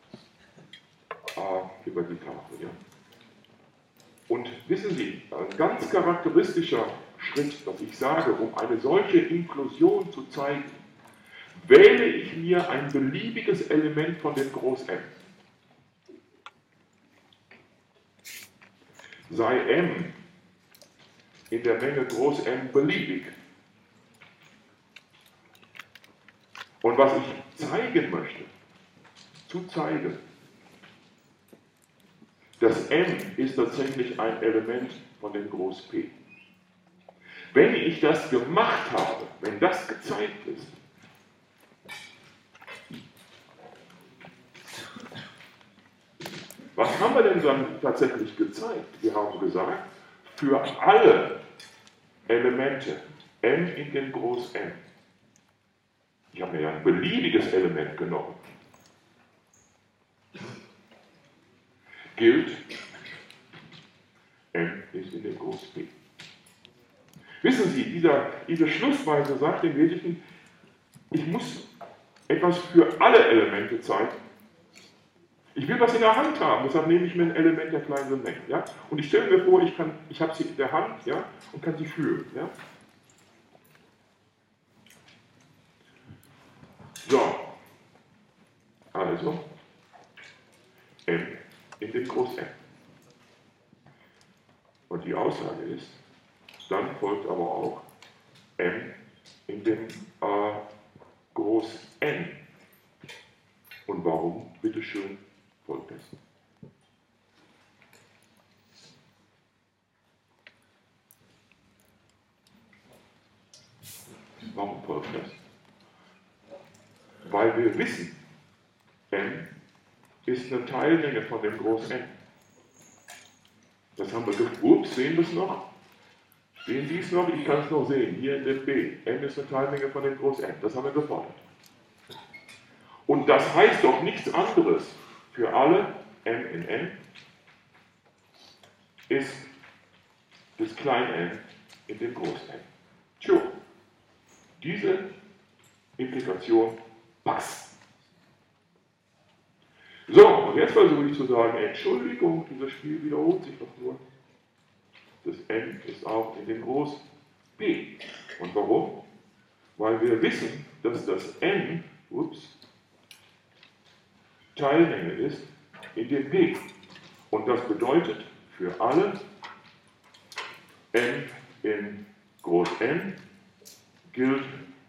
über die Tafel. Ja? Und wissen Sie, ein ganz charakteristischer Schritt, dass ich sage, um eine solche Inklusion zu zeigen, wähle ich mir ein beliebiges Element von dem Groß M. Sei M in der Menge Groß M beliebig. Und was ich zeigen möchte, zu zeigen, das M ist tatsächlich ein Element von dem Groß P. Wenn ich das gemacht habe, wenn das gezeigt ist, was haben wir denn dann tatsächlich gezeigt? Wir haben gesagt, für alle Elemente M in dem Groß M, ich habe mir ja ein beliebiges Element genommen, gilt, M ist in dem Groß P. Wissen Sie, diese Schlussweise sagt im Wesentlichen, ich muss etwas für alle Elemente zeigen. Ich will was in der Hand haben, deshalb nehme ich mir ein Element der kleineren Menge. Ja? Und ich stelle mir vor, ich habe sie in der Hand, ja, und kann sie fühlen. Ja? So, also M in dem Groß M. Und die Aussage ist, dann folgt aber auch M in dem Groß N. Und warum, bitteschön, folgt das? Warum folgt das? Weil wir wissen, M ist eine Teilmenge von dem Groß N. Das haben wir ups, sehen wir es noch? Sehen Sie es noch? Ich kann es noch sehen. Hier in dem B. M ist eine Teilmenge von dem Groß N. Das haben wir gefordert. Und das heißt doch nichts anderes für alle M in N ist das klein n in dem Groß N. Tja, diese Implikation passt. So, und jetzt versuche ich zu sagen, Entschuldigung, dieses Spiel wiederholt sich doch nur. Das N ist auch in dem Groß B. Und warum? Weil wir wissen, dass das N, Teilmenge ist in dem P. Und das bedeutet für alle N in Groß N gilt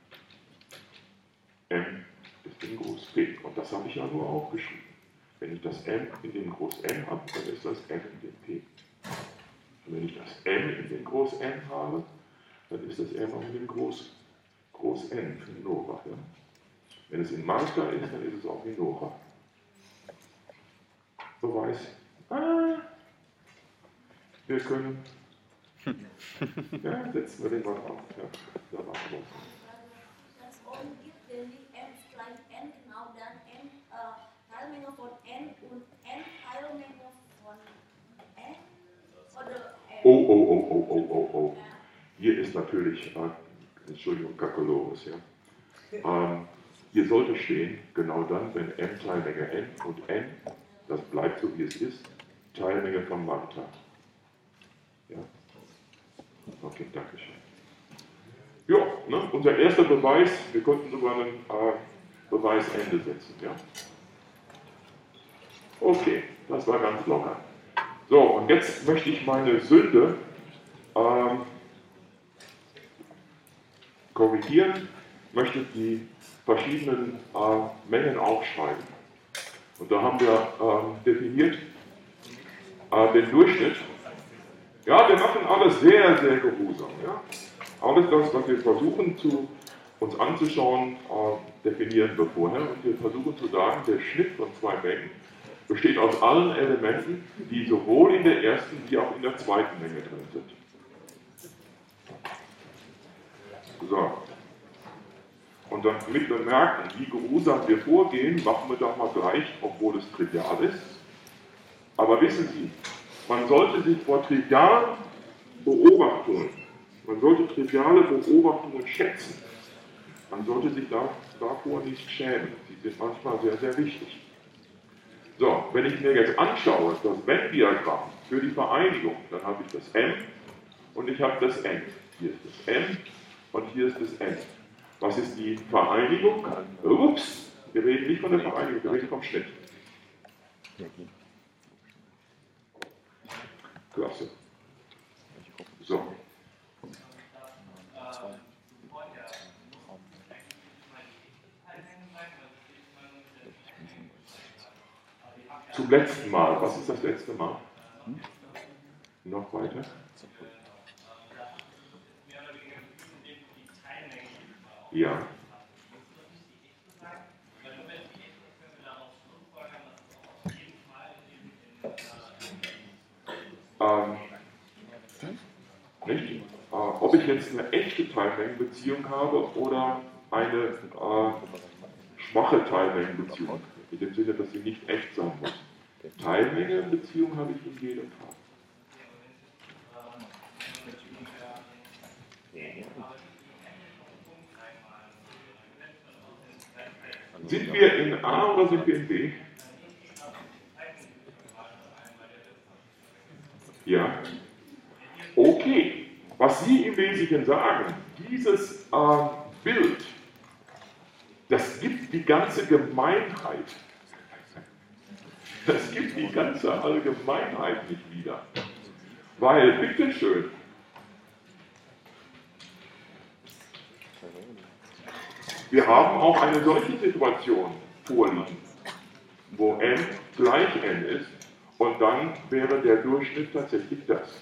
M ist in Groß P. Und das habe ich ja nur aufgeschrieben. Wenn ich das M in dem Groß N habe, dann ist das M in dem P. Und wenn ich das M in dem Groß N habe, dann ist das M auch in dem Groß N für Nora. Ja? Wenn es in Martha ist, dann ist es auch in Nora. Beweis. Wir können. Ja, setzen wir den mal drauf. Ja, da war es. Das oben gibt nämlich M gleich N, genau dann N, Teilmenge von N und N Teilmenge von N oder M. Oh. Hier ist natürlich, Entschuldigung, Kakolores, ja. hier sollte stehen, genau dann, wenn m Teilmenge n und n, das bleibt so wie es ist, Teilmenge von Martha. Ja? Okay, danke schön. Ja, ne, unser erster Beweis, wir konnten sogar einen Beweisende setzen. Ja? Okay, das war ganz locker. So, und jetzt möchte ich meine Sünde korrigieren, möchte die verschiedenen Mengen aufschreiben. Und da haben wir definiert den Durchschnitt. Ja, wir machen alles sehr, sehr geruhsam. Ja? Alles das, was wir versuchen uns anzuschauen, definieren wir vorher. Und wir versuchen zu sagen, der Schnitt von zwei Mengen besteht aus allen Elementen, die sowohl in der ersten wie auch in der zweiten Menge drin sind. So. Und damit wir merken, wie geruhsam wir vorgehen, machen wir da mal gleich, obwohl es trivial ist. Aber wissen Sie, man sollte sich vor trivialen Beobachtungen, man sollte triviale Beobachtungen schätzen. Man sollte sich davor nicht schämen. Sie sind manchmal sehr, sehr wichtig. So, wenn ich mir jetzt anschaue, das Venn-Diagramm für die Vereinigung, dann habe ich das M und ich habe das N. Hier ist das M und hier ist das N. Was ist die Vereinigung? Ups, wir reden nicht von der Vereinigung, wir reden vom Schnitt. Klasse. So. Zum letzten Mal. Was ist das letzte Mal? Noch weiter. Ja. Nicht? Ob ich jetzt eine echte Teilmengenbeziehung habe oder eine schwache Teilmengenbeziehung, in dem Sinne, dass sie nicht echt sein muss. Teilmengenbeziehung habe ich in jedem Fall. Sind wir in A oder sind wir in B? Ja. Okay. Was Sie im Wesentlichen sagen, dieses Bild, das gibt die ganze Gemeinheit. Das gibt die ganze Allgemeinheit nicht wieder. Weil, bitteschön, wir haben auch eine solche Situation vorliegen, wo n gleich n ist und dann wäre der Durchschnitt tatsächlich das.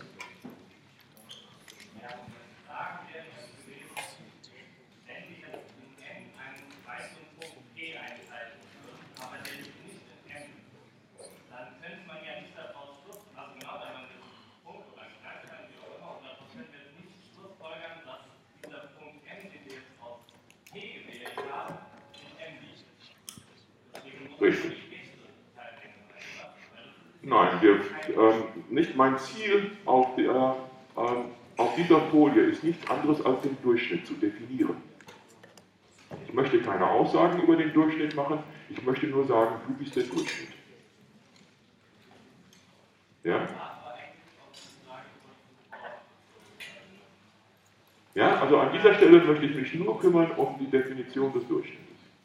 Richtig. Nein, nicht mein Ziel auf dieser Folie ist nichts anderes als den Durchschnitt zu definieren. Ich möchte keine Aussagen über den Durchschnitt machen, ich möchte nur sagen, du bist der Durchschnitt. Ja? Ja, also an dieser Stelle möchte ich mich nur kümmern um die Definition des Durchschnittes.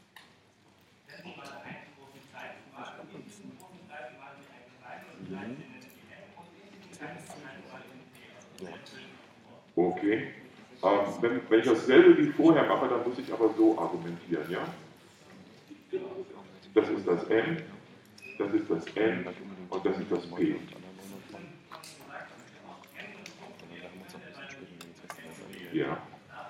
Okay. Wenn ich dasselbe wie vorher mache, dann muss ich aber so argumentieren, ja? Das ist das M, das ist das N und das ist das P. Ja.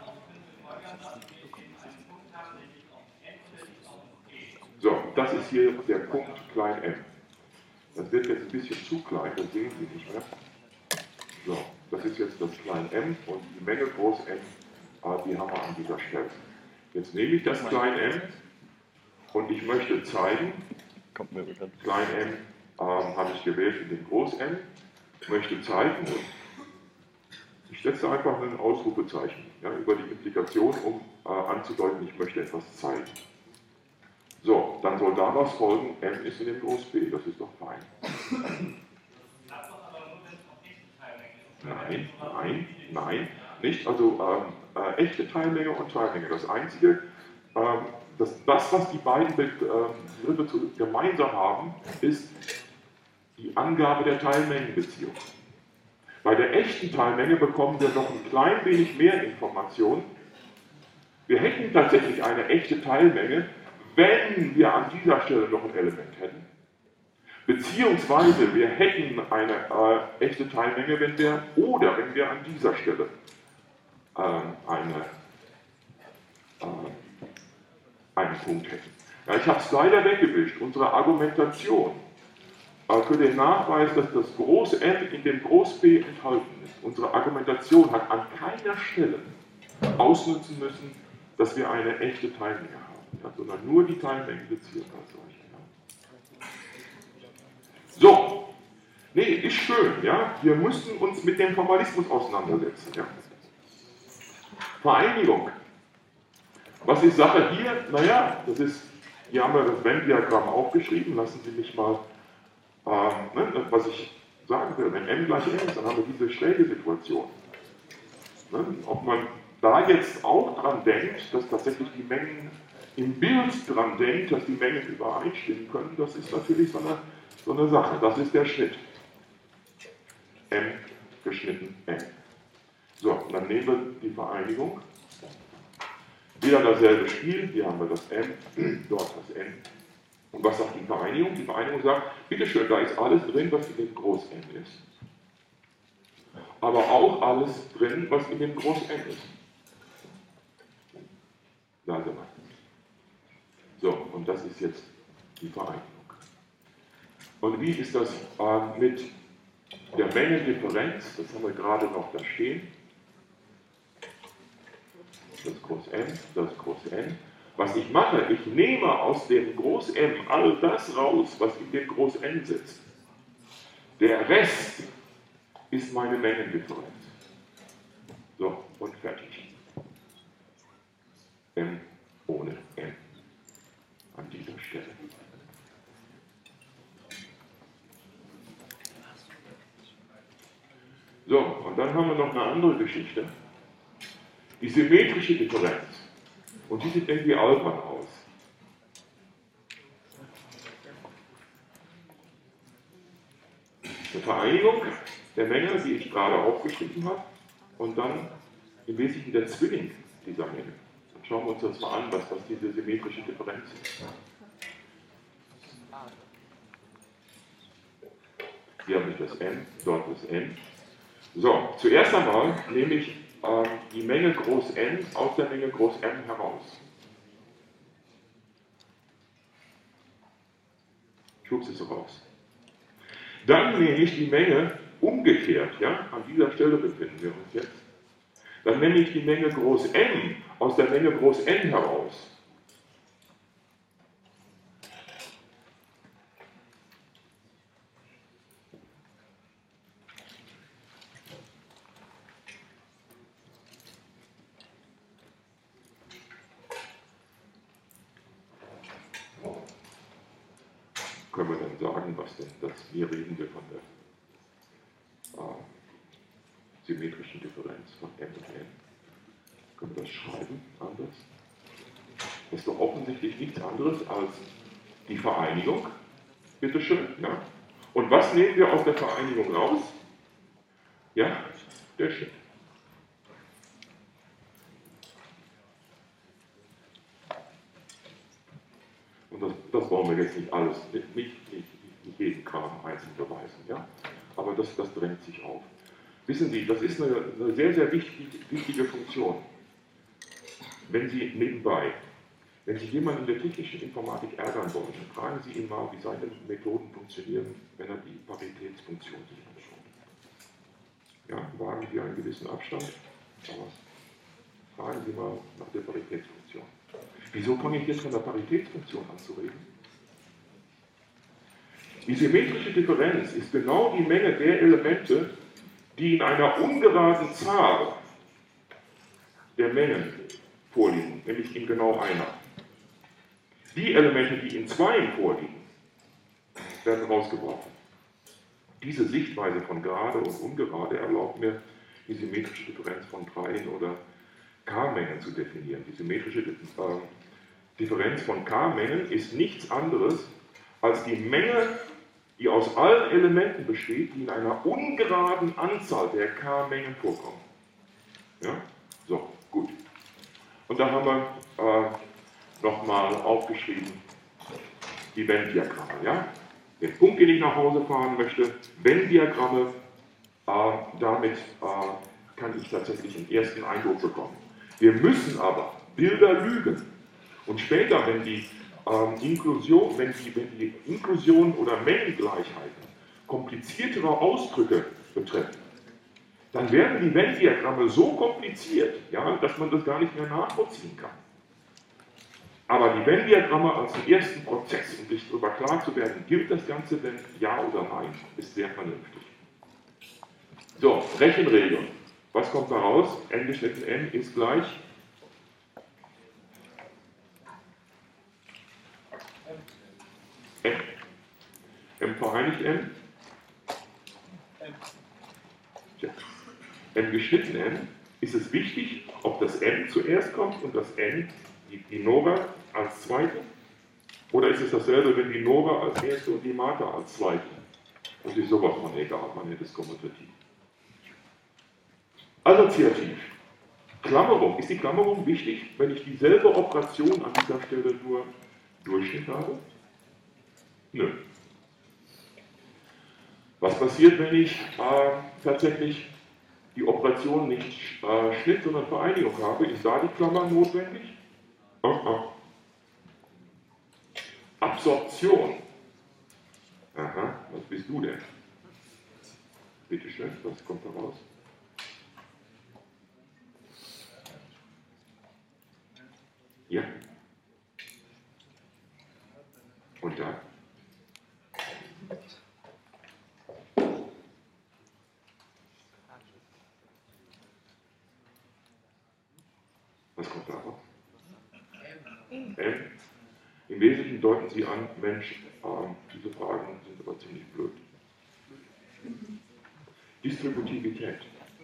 So, das ist hier der Punkt klein m. Das wird jetzt ein bisschen zu klein, das sehen Sie nicht mehr. So, das ist jetzt das klein m und die Menge groß M, die haben wir an dieser Stelle. Jetzt nehme ich das klein m und ich möchte zeigen, klein m habe ich gewählt in den groß M, möchte zeigen und ich setze einfach ein Ausrufezeichen über die Implikation, um anzudeuten, ich möchte etwas zeigen. So, dann soll daraus folgen, m ist in dem Groß B, das ist doch fein. Nein, nicht. Also echte Teilmenge und Teilmenge. Das Einzige, das, was die beiden Begriffe gemeinsam haben, ist die Angabe der Teilmengenbeziehung. Bei der echten Teilmenge bekommen wir noch ein klein wenig mehr Informationen. Wir hätten tatsächlich eine echte Teilmenge, wenn wir an dieser Stelle noch ein Element hätten. Beziehungsweise wir hätten eine echte Teilmenge, wenn wir an dieser Stelle einen Punkt hätten. Ja, ich habe es leider weggewischt. Unsere Argumentation für den Nachweis, dass das Groß M in dem Groß B enthalten ist. Unsere Argumentation hat an keiner Stelle ausnutzen müssen, dass wir eine echte Teilmenge haben, ja, sondern nur die Teilmengenbeziehung als solche. Ja. So, nee, ist schön, ja. Wir müssen uns mit dem Formalismus auseinandersetzen. Ja. Vereinigung. Was ist Sache hier? Naja, das ist, hier haben wir das Venn-Diagramm aufgeschrieben. Lassen Sie mich mal, was ich sagen will. Wenn m gleich n ist, dann haben wir diese schräge Situation. Ne? Ob man da jetzt auch dran denkt, dass tatsächlich die Mengen im Bild dran denkt, dass die Mengen übereinstimmen können, das ist natürlich so eine Sache. Das ist der Schnitt. M geschnitten n. So, und dann nehmen wir die Vereinigung. Wieder dasselbe Spiel, hier haben wir das M, dort das N. Und was sagt die Vereinigung? Die Vereinigung sagt, bitteschön, da ist alles drin, was in dem Groß N ist. Aber auch alles drin, was in dem Groß N ist. Da sind wir. So, und das ist jetzt die Vereinigung. Und wie ist das mit der Mengendifferenz? Das haben wir gerade noch da stehen. Das Groß M, das Groß N. Was ich mache, ich nehme aus dem Groß M all das raus, was in dem Groß N sitzt. Der Rest ist meine Mengendifferenz. So, und fertig. M ohne N. An dieser Stelle. So, und dann haben wir noch eine andere Geschichte. Die symmetrische Differenz. Und die sieht irgendwie albern aus. Eine Vereinigung der Menge, die ich gerade aufgeschrieben habe, und dann im Wesentlichen der Zwilling dieser Menge. Dann schauen wir uns das mal an, was diese symmetrische Differenz ist. Hier habe ich das n, dort das n. So, zuerst einmal nehme ich die Menge Groß N aus der Menge Groß M heraus. Schubs ist raus. Dann nehme ich die Menge umgekehrt, ja, an dieser Stelle befinden wir uns jetzt. Dann nehme ich die Menge Groß M aus der Menge Groß N heraus. Können wir dann sagen, was denn das? Hier reden wir von der symmetrischen Differenz von M und N. Können wir das schreiben anders? Das ist doch offensichtlich nichts anderes als die Vereinigung. Bitteschön. Ja. Und was nehmen wir aus der Vereinigung raus? Ja, der Schnitt. Und das wollen wir jetzt nicht alles, nicht jeden Kram einzeln beweisen. Ja? Aber das drängt sich auf. Wissen Sie, das ist eine sehr, sehr wichtige Funktion. Wenn Sie nebenbei, wenn Sie jemanden in der technischen Informatik ärgern wollen, dann fragen Sie ihn mal, wie seine Methoden funktionieren, wenn er die Paritätsfunktion sich anschaut. Ja, wagen Sie einen gewissen Abstand, aber fragen Sie mal nach der Paritätsfunktion. Wieso fange ich jetzt von der Paritätsfunktion an zu reden? Die symmetrische Differenz ist genau die Menge der Elemente, die in einer ungeraden Zahl der Mengen vorliegen, nämlich in genau einer. Die Elemente, die in Zweien vorliegen, werden rausgeworfen. Diese Sichtweise von gerade und ungerade erlaubt mir, die symmetrische Differenz von Dreien oder K-Mengen zu definieren. Die symmetrische Differenz von K-Mengen ist nichts anderes als die Menge, die aus allen Elementen besteht, die in einer ungeraden Anzahl der K-Mengen vorkommen. Ja? So, gut. Und dann haben wir nochmal aufgeschrieben die Venn-Diagramme. Ja? Den Punkt, den ich nach Hause fahren möchte, Venn-Diagramme, damit kann ich tatsächlich einen ersten Eindruck bekommen. Wir müssen aber Bilder lügen. Und später, wenn die Inklusion oder Mengengleichheiten kompliziertere Ausdrücke betreffen, dann werden die Venn-Diagramme so kompliziert, ja, dass man das gar nicht mehr nachvollziehen kann. Aber die Venn-Diagramme als den ersten Prozess, um sich darüber klar zu werden, gilt das Ganze denn ja oder nein, ist sehr vernünftig. So, Rechenregel. Was kommt da raus? N geschnitten n ist gleich m. M vereinigt n. Tja. M geschnitten n, ist es wichtig, ob das m zuerst kommt und das n, die Nora, als zweite? Oder ist es dasselbe, wenn die Nora als erste und die Martha als zweite? Das ist sowas von egal, man nennt es kommutativ. Assoziativ. Klammerung. Ist die Klammerung wichtig, wenn ich dieselbe Operation an dieser Stelle nur Durchschnitt habe? Nö. Was passiert, wenn ich tatsächlich die Operation nicht Schnitt, sondern Vereinigung habe? Ist da die Klammer notwendig? Absorption. Aha, was bist du denn? Bitte schön, was kommt da raus? Ja. Und da? Was kommt da raus? M. Im Wesentlichen deuten Sie an, Mensch, diese Fragen sind aber ziemlich blöd. Distributivität.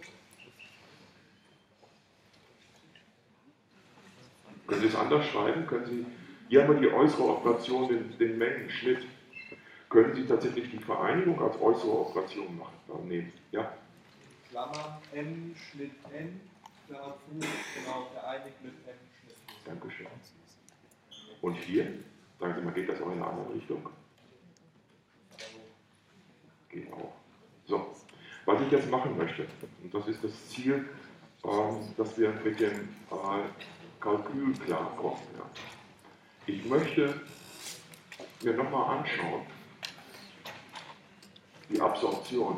Können Sie es anders schreiben? Können Sie, hier haben wir die äußere Operation, den Mengenschnitt. Können Sie tatsächlich die Vereinigung als äußere Operation nehmen? Ja? Klammer M Schnitt N, Klammer zu, genau, vereinigt mit M Schnitt. Dankeschön. Und hier? Sagen Sie mal, geht das auch in eine andere Richtung? Geht auch. So, was ich jetzt machen möchte, und das ist das Ziel, dass wir mit dem Kalkül klarkommen. Ja. Ich möchte mir nochmal anschauen, die Absorption.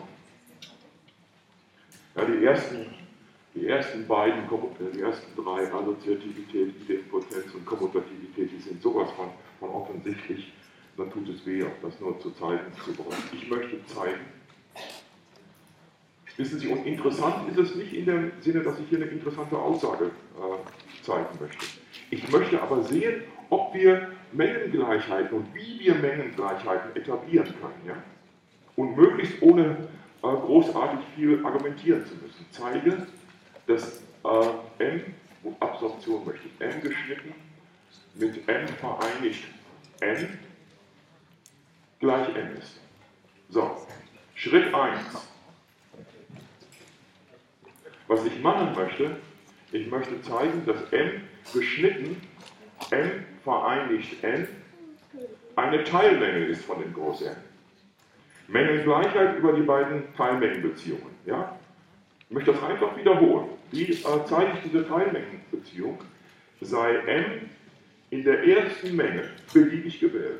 Ja, die ersten drei, Assoziativität, Idempotenz und Kommutativität, die sind sowas von offensichtlich, dann tut es weh, auch das nur zu zeigen zu wollen. Ich möchte zeigen, wissen Sie, und interessant ist es nicht in dem Sinne, dass ich hier eine interessante Aussage zeigen möchte. Ich möchte aber sehen, ob wir Mengengleichheiten und wie wir Mengengleichheiten etablieren können. Ja? Und möglichst ohne großartig viel argumentieren zu müssen. Zeige, dass M, und Absorption möchte ich, M geschnitten mit M vereinigt N gleich N ist. So, Schritt 1. Was ich machen möchte, ich möchte zeigen, dass M geschnitten M vereinigt N eine Teilmenge ist von dem Groß N. Mengengleichheit über die beiden Teilmengenbeziehungen. Ja? Ich möchte das einfach wiederholen. Wie zeige ich diese Teilmengenbeziehung? Sei M in der ersten Menge beliebig gewählt.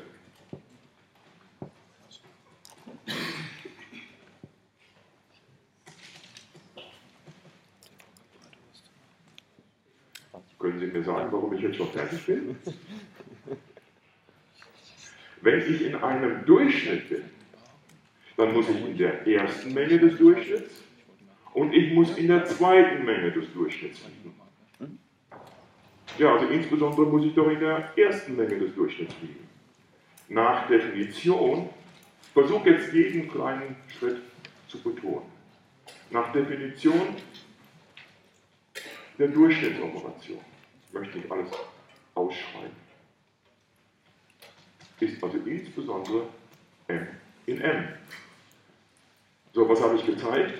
Können Sie mir sagen, warum ich jetzt schon fertig bin? Wenn ich in einem Durchschnitt bin, dann muss ich in der ersten Menge des Durchschnitts und ich muss in der zweiten Menge des Durchschnitts liegen. Ja, also insbesondere muss ich doch in der ersten Menge des Durchschnitts liegen. Nach Definition, versuche jetzt jeden kleinen Schritt zu betonen. Nach Definition der Durchschnittsoperation, ich möchte nicht alles ausschreiben, ist also insbesondere m in m. So, was habe ich gezeigt?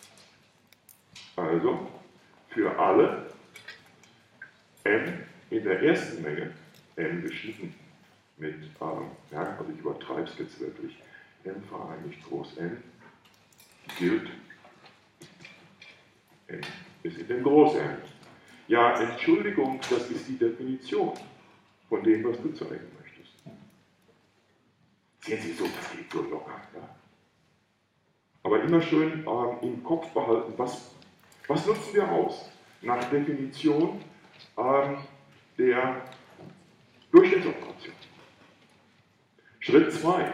Also, für alle m in der ersten Menge, m geschieden mit, ja, also ich übertreibe es jetzt wirklich, m vereinigt groß n, gilt, m ist in dem Groß M. Ja, Entschuldigung, das ist die Definition von dem, was du zeigen möchtest. Sehen Sie so, das geht so locker. Ja? Aber immer schön im Kopf behalten, was nutzen wir aus? Nach Definition der Durchschnittsoperation. Schritt 2.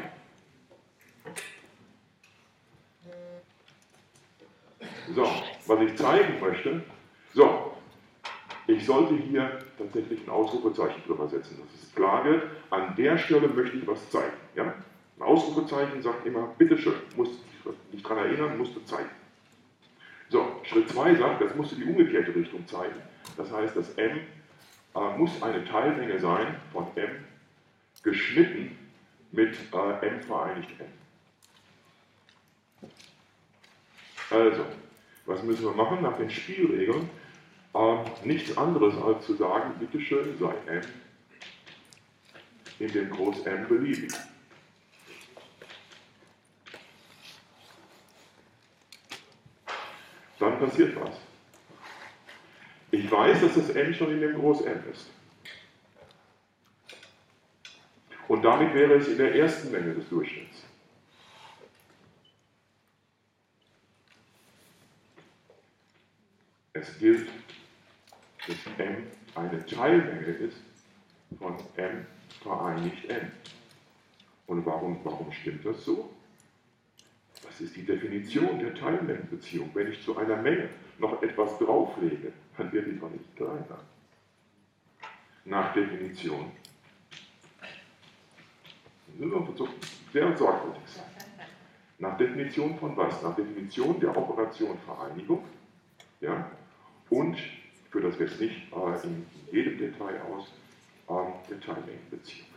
So, was ich zeigen möchte, so, ich sollte hier tatsächlich ein Ausrufezeichen drüber setzen, dass es klar wird, an der Stelle möchte ich was zeigen. Ja? Ein Ausrufezeichen sagt immer, bitteschön, musst dich daran erinnern, musst du zeigen. So, Schritt 2 sagt, das musst du die umgekehrte Richtung zeigen. Das heißt, das m muss eine Teilmenge sein von m geschnitten mit m vereinigt n. Also, was müssen wir machen nach den Spielregeln? Nichts anderes als zu sagen, bitteschön sei m in dem Groß M beliebig. Dann passiert was. Ich weiß, dass das m schon in dem Groß M ist. Und damit wäre es in der ersten Menge des Durchschnitts. Es gilt, dass m eine Teilmenge ist von m vereinigt n. Und warum stimmt das so? Das ist die Definition der Teilmengenbeziehung. Wenn ich zu einer Menge noch etwas drauflege, dann wird die doch nicht kleiner. Nach Definition. Sehr sorgfältig sein. Nach Definition von was? Nach Definition der Operation Vereinigung. Ja? Und, ich führe das jetzt nicht in jedem Detail aus, der Teilmengenbeziehung.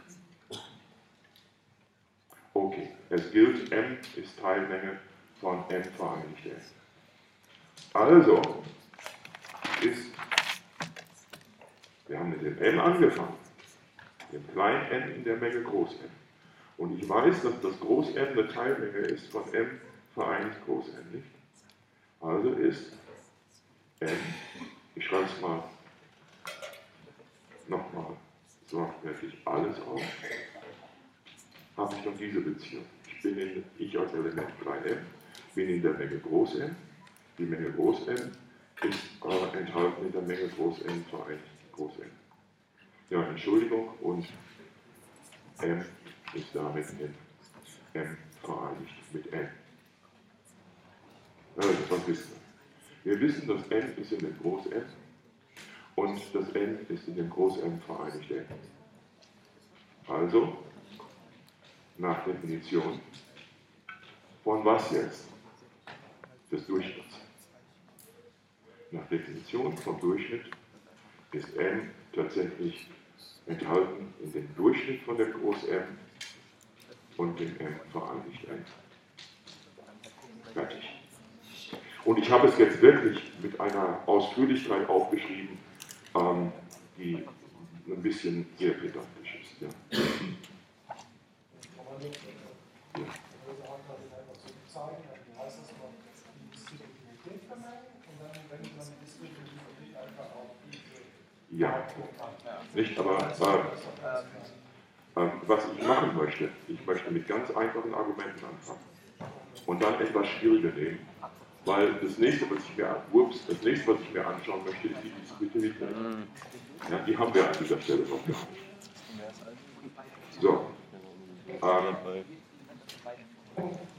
Okay, es gilt, m ist Teilmenge von m vereinigt n. Also wir haben mit dem m angefangen, dem kleinen n in der Menge groß m. Und ich weiß, dass das Groß M eine Teilmenge ist von m vereinigt groß n, nicht? Also ist m, ich schreibe es mal nochmal sorgfältig alles auf, habe ich noch diese Beziehung. Ich als Element klein m bin in der Menge groß m. Die Menge groß m ist enthalten in der Menge groß m vereinigt groß m. Ja, Entschuldigung, und m ist damit in m vereinigt mit n. Also, was wissen wir? Wir wissen, dass n ist in dem Groß M und das n ist in dem Groß M vereinigt n. Also, nach Definition, von was jetzt? Des Durchschnitts. Nach Definition vom Durchschnitt ist n tatsächlich enthalten in dem Durchschnitt von dem Groß M und dem m vereinigt n. Fertig. Und ich habe es jetzt wirklich mit einer Ausführlichkeit aufgeschrieben, die ein bisschen sehr pedantisch ist. Ja. Ja, nicht, aber was ich machen möchte, ich möchte mit ganz einfachen Argumenten anfangen und dann etwas schwieriger nehmen, weil das nächste, was ich mir anschauen möchte, ist die Distributivität. Ja, die haben wir an dieser Stelle noch gar nicht. So.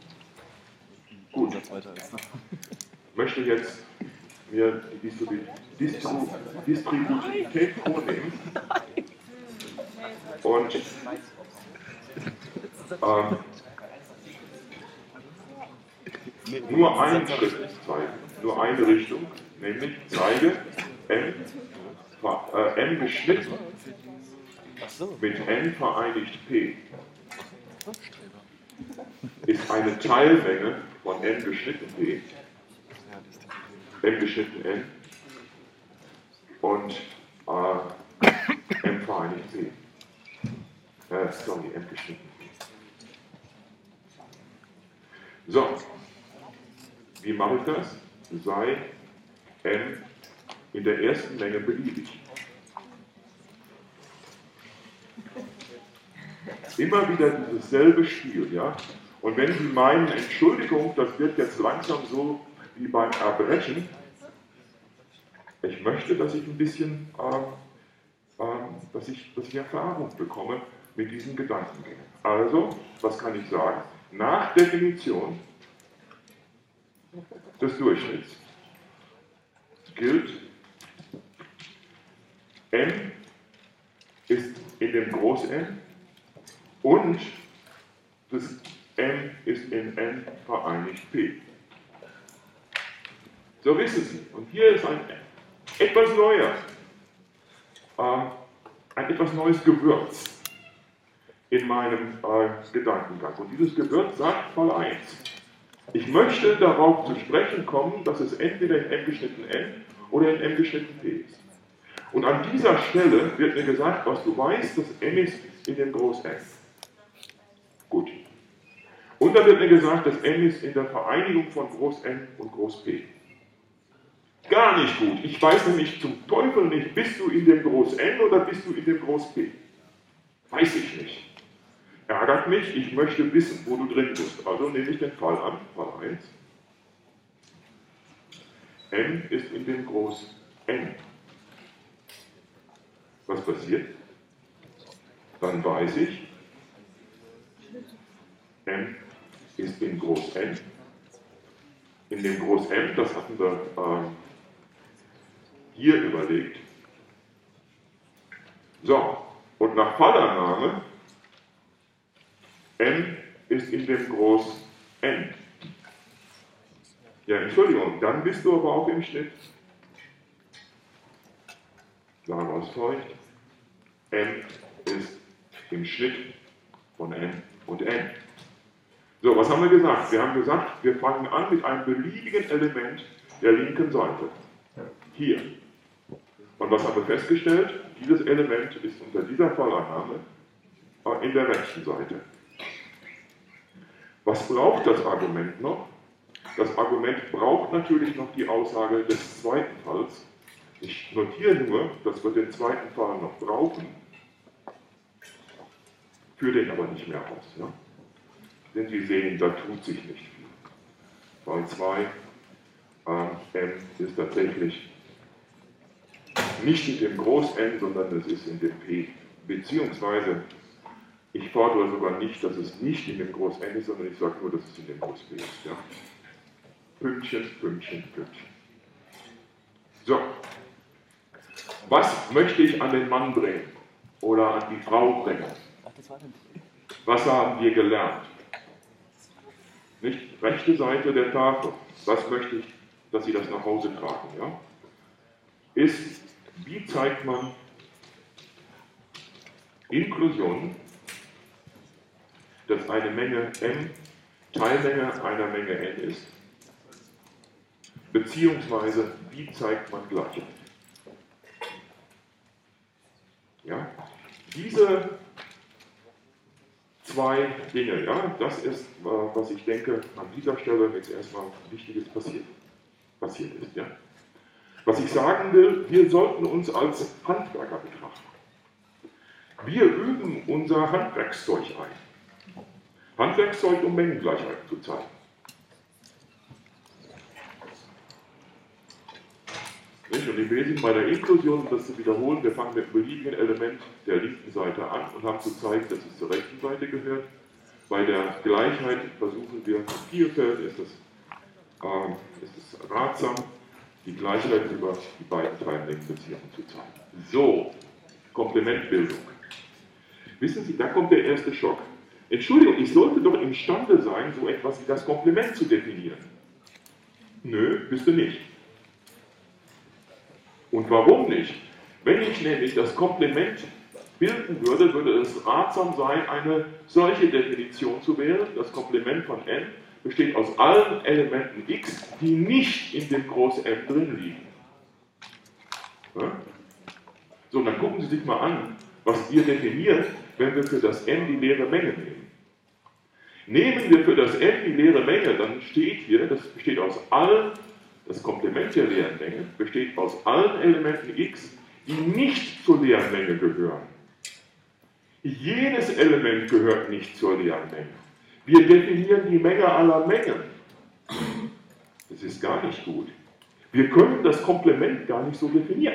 Gut. Ich möchte jetzt mir die Distributivität vornehmen und nur einen Schritt zeigen, nur eine Richtung, nämlich zeige M geschnitten mit N vereinigt P ist eine Teilmenge von N geschnitten P, M geschnitten N und M vereinigt P. Sorry, M geschnitten P. So, wie mache ich das? Sei M in der ersten Menge beliebig. Immer wieder dieses selbe Spiel, ja? Und wenn Sie meinen, Entschuldigung, das wird jetzt langsam so wie beim Erbrechen, ich möchte, dass ich ein bisschen, dass ich Erfahrung bekomme mit diesen Gedankengängen. Also, was kann ich sagen? Nach Definition des Durchschnitts gilt, M ist in dem Groß-N und das M ist in N vereinigt P. So wissen Sie. Und hier ist ein etwas neuer, ein etwas neues Gewürz in meinem Gedankengang. Und dieses Gewürz sagt Fall 1. Ich möchte darauf zu sprechen kommen, dass es entweder in M geschnitten N oder in M geschnitten P ist. Und an dieser Stelle wird mir gesagt, was du weißt, das N ist in dem Groß N. Gut. Und dann wird mir gesagt, das N ist in der Vereinigung von Groß N und Groß P. Gar nicht gut. Ich weiß nämlich zum Teufel nicht, bist du in dem Groß N oder bist du in dem Groß P? Weiß ich nicht. Ärgert mich, ich möchte wissen, wo du drin bist. Also nehme ich den Fall an, Fall 1. N ist in dem Groß N. Was passiert? Dann weiß ich, M ist in Groß N. In dem Groß M, das hatten wir hier überlegt. So, und nach Fallannahme, M ist in dem Groß N. Ja, Entschuldigung, dann bist du aber auch im Schnitt. Daraus folgt, M ist im Schnitt von N und N. So, was haben wir gesagt? Wir haben gesagt, wir fangen an mit einem beliebigen Element der linken Seite. Hier. Und was haben wir festgestellt? Dieses Element ist unter dieser Fallannahme in der rechten Seite. Was braucht das Argument noch? Das Argument braucht natürlich noch die Aussage des zweiten Falls. Ich notiere nur, dass wir den zweiten Fall noch brauchen, führe den aber nicht mehr aus. Ja? Denn Sie sehen, da tut sich nicht viel. Fall 2, M ist tatsächlich nicht in dem Groß-N, sondern es ist in dem P. Beziehungsweise, ich fordere sogar nicht, dass es nicht in dem Groß-N ist, sondern ich sage nur, dass es in dem Groß-P ist. Ja? Pünktchen, Pünktchen, Pünktchen. So. Was möchte ich an den Mann bringen oder an die Frau bringen? Was haben wir gelernt? Nicht? Rechte Seite der Tafel. Was möchte ich, dass Sie das nach Hause tragen? Ja? Ist, wie zeigt man Inklusion, dass eine Menge M Teilmenge einer Menge N ist? Beziehungsweise, wie zeigt man Gleichheit? Ja? Diese zwei Dinge, ja, das ist, was ich denke, an dieser Stelle jetzt erstmal Wichtiges passiert ist. Ja? Was ich sagen will, wir sollten uns als Handwerker betrachten. Wir üben unser Handwerkszeug ein. Handwerkszeug, um Mengengleichheit zu zeigen. Und im Wesentlichen bei der Inklusion, um das zu wiederholen, wir fangen mit einem beliebigen Element der linken Seite an und haben gezeigt, dass es zur rechten Seite gehört. Bei der Gleichheit versuchen wir, in Vielfalt ist es ratsam, die Gleichheit über die beiden Teilmengenbeziehungen zu zeigen. So, Komplementbildung. Wissen Sie, da kommt der erste Schock. Entschuldigung, ich sollte doch imstande sein, so etwas wie das Komplement zu definieren. Nö, bist du nicht. Und warum nicht? Wenn ich nämlich das Komplement bilden würde, würde es ratsam sein, eine solche Definition zu wählen. Das Komplement von n besteht aus allen Elementen x, die nicht in dem Groß M drin liegen. Ja? So, dann gucken Sie sich mal an, was wir definieren, wenn wir für das n die leere Menge nehmen. Nehmen wir für das n die leere Menge, dann steht hier, das besteht aus allen, das Komplement der leeren Menge besteht aus allen Elementen x, die nicht zur leeren Menge gehören. Jedes Element gehört nicht zur leeren Menge. Wir definieren die Menge aller Mengen. Das ist gar nicht gut. Wir können das Komplement gar nicht so definieren.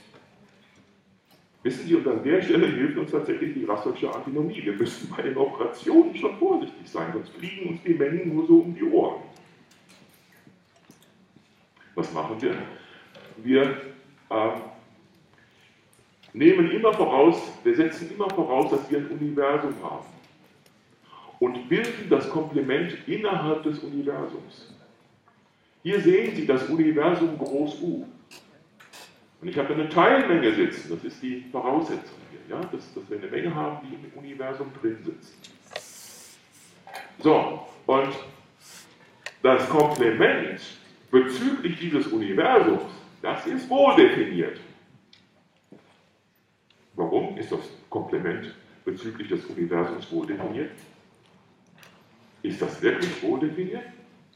Wissen Sie, und an der Stelle hilft uns tatsächlich die Russel'sche Antinomie. Wir müssen bei den Operationen schon vorsichtig sein, sonst fliegen uns die Mengen nur so um die Ohren. Was machen wir? Wir setzen immer voraus, dass wir ein Universum haben und bilden das Komplement innerhalb des Universums. Hier sehen Sie das Universum groß U. Und ich habe eine Teilmenge sitzen, das ist die Voraussetzung hier, ja? dass wir eine Menge haben, die im Universum drin sitzt. So, und das Komplement bezüglich dieses Universums, das ist wohl definiert. Warum ist das Komplement bezüglich des Universums wohl definiert? Ist das wirklich wohl definiert?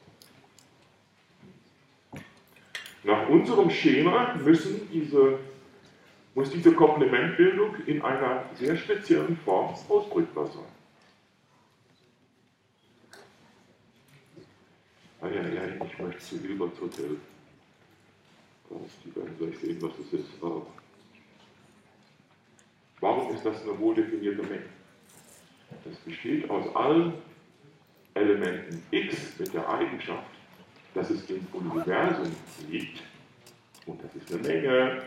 Nach unserem Schema muss diese Komplementbildung in einer sehr speziellen Form ausdrückbar sein. Ich möchte zu Hilberts Hotel. Die werden gleich sehen, was es ist. Warum ist das eine wohl definierte Menge? Das besteht aus allen Elementen x mit der Eigenschaft, dass es im Universum liegt, und das ist eine Menge,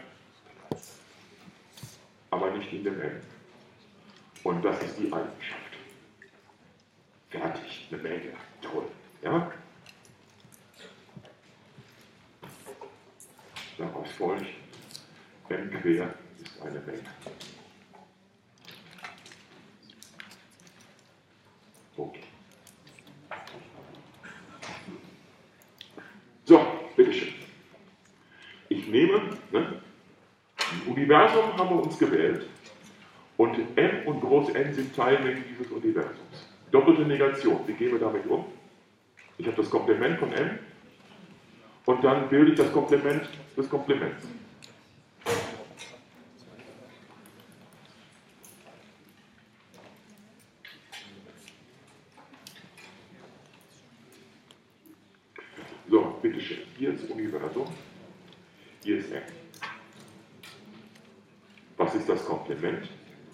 aber nicht in der Menge. Und das ist die Eigenschaft. Fertig, eine Menge, toll. Ja? Daraus folgt, m quer ist eine Menge. Okay. So, bitteschön. Ich nehme, ein Universum haben wir uns gewählt und m und groß n sind Teilmengen dieses Universums. Doppelte Negation, wie gehen wir damit um? Ich habe das Komplement von m und dann bilde ich das Komplement des Komplements. So, bitteschön, hier ist Universum, hier ist M. Was ist das Komplement?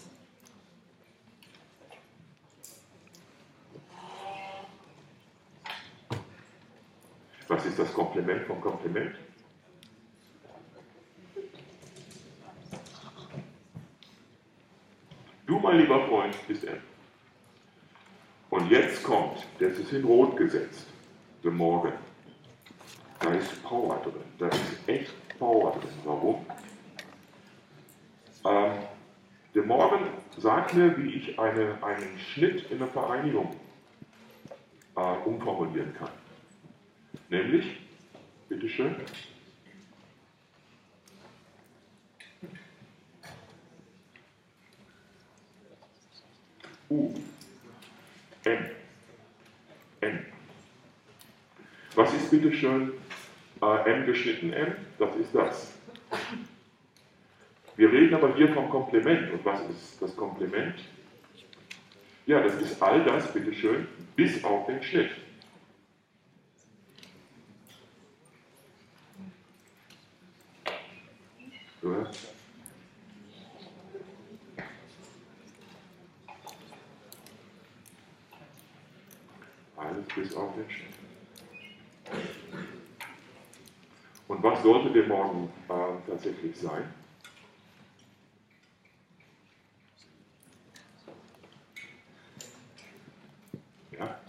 Was ist das Komplement vom Komplement? Du, mein lieber Freund, bist M. Und jetzt kommt, das ist in Rot gesetzt, der Morgen. Da ist Power drin, da ist echt Power drin. Warum? Der Morgen sagt mir, wie ich einen Schnitt in der Vereinigung umformulieren kann. Nämlich, bitteschön, U, M, N. Was ist bitteschön M geschnitten M? Das ist das. Wir reden aber hier vom Komplement. Und was ist das Komplement? Ja, das ist all das, bitteschön, bis auf den Schnitt. Oder? Alles bis auf den Schnitt. Und was sollte der morgen tatsächlich sein? Ja?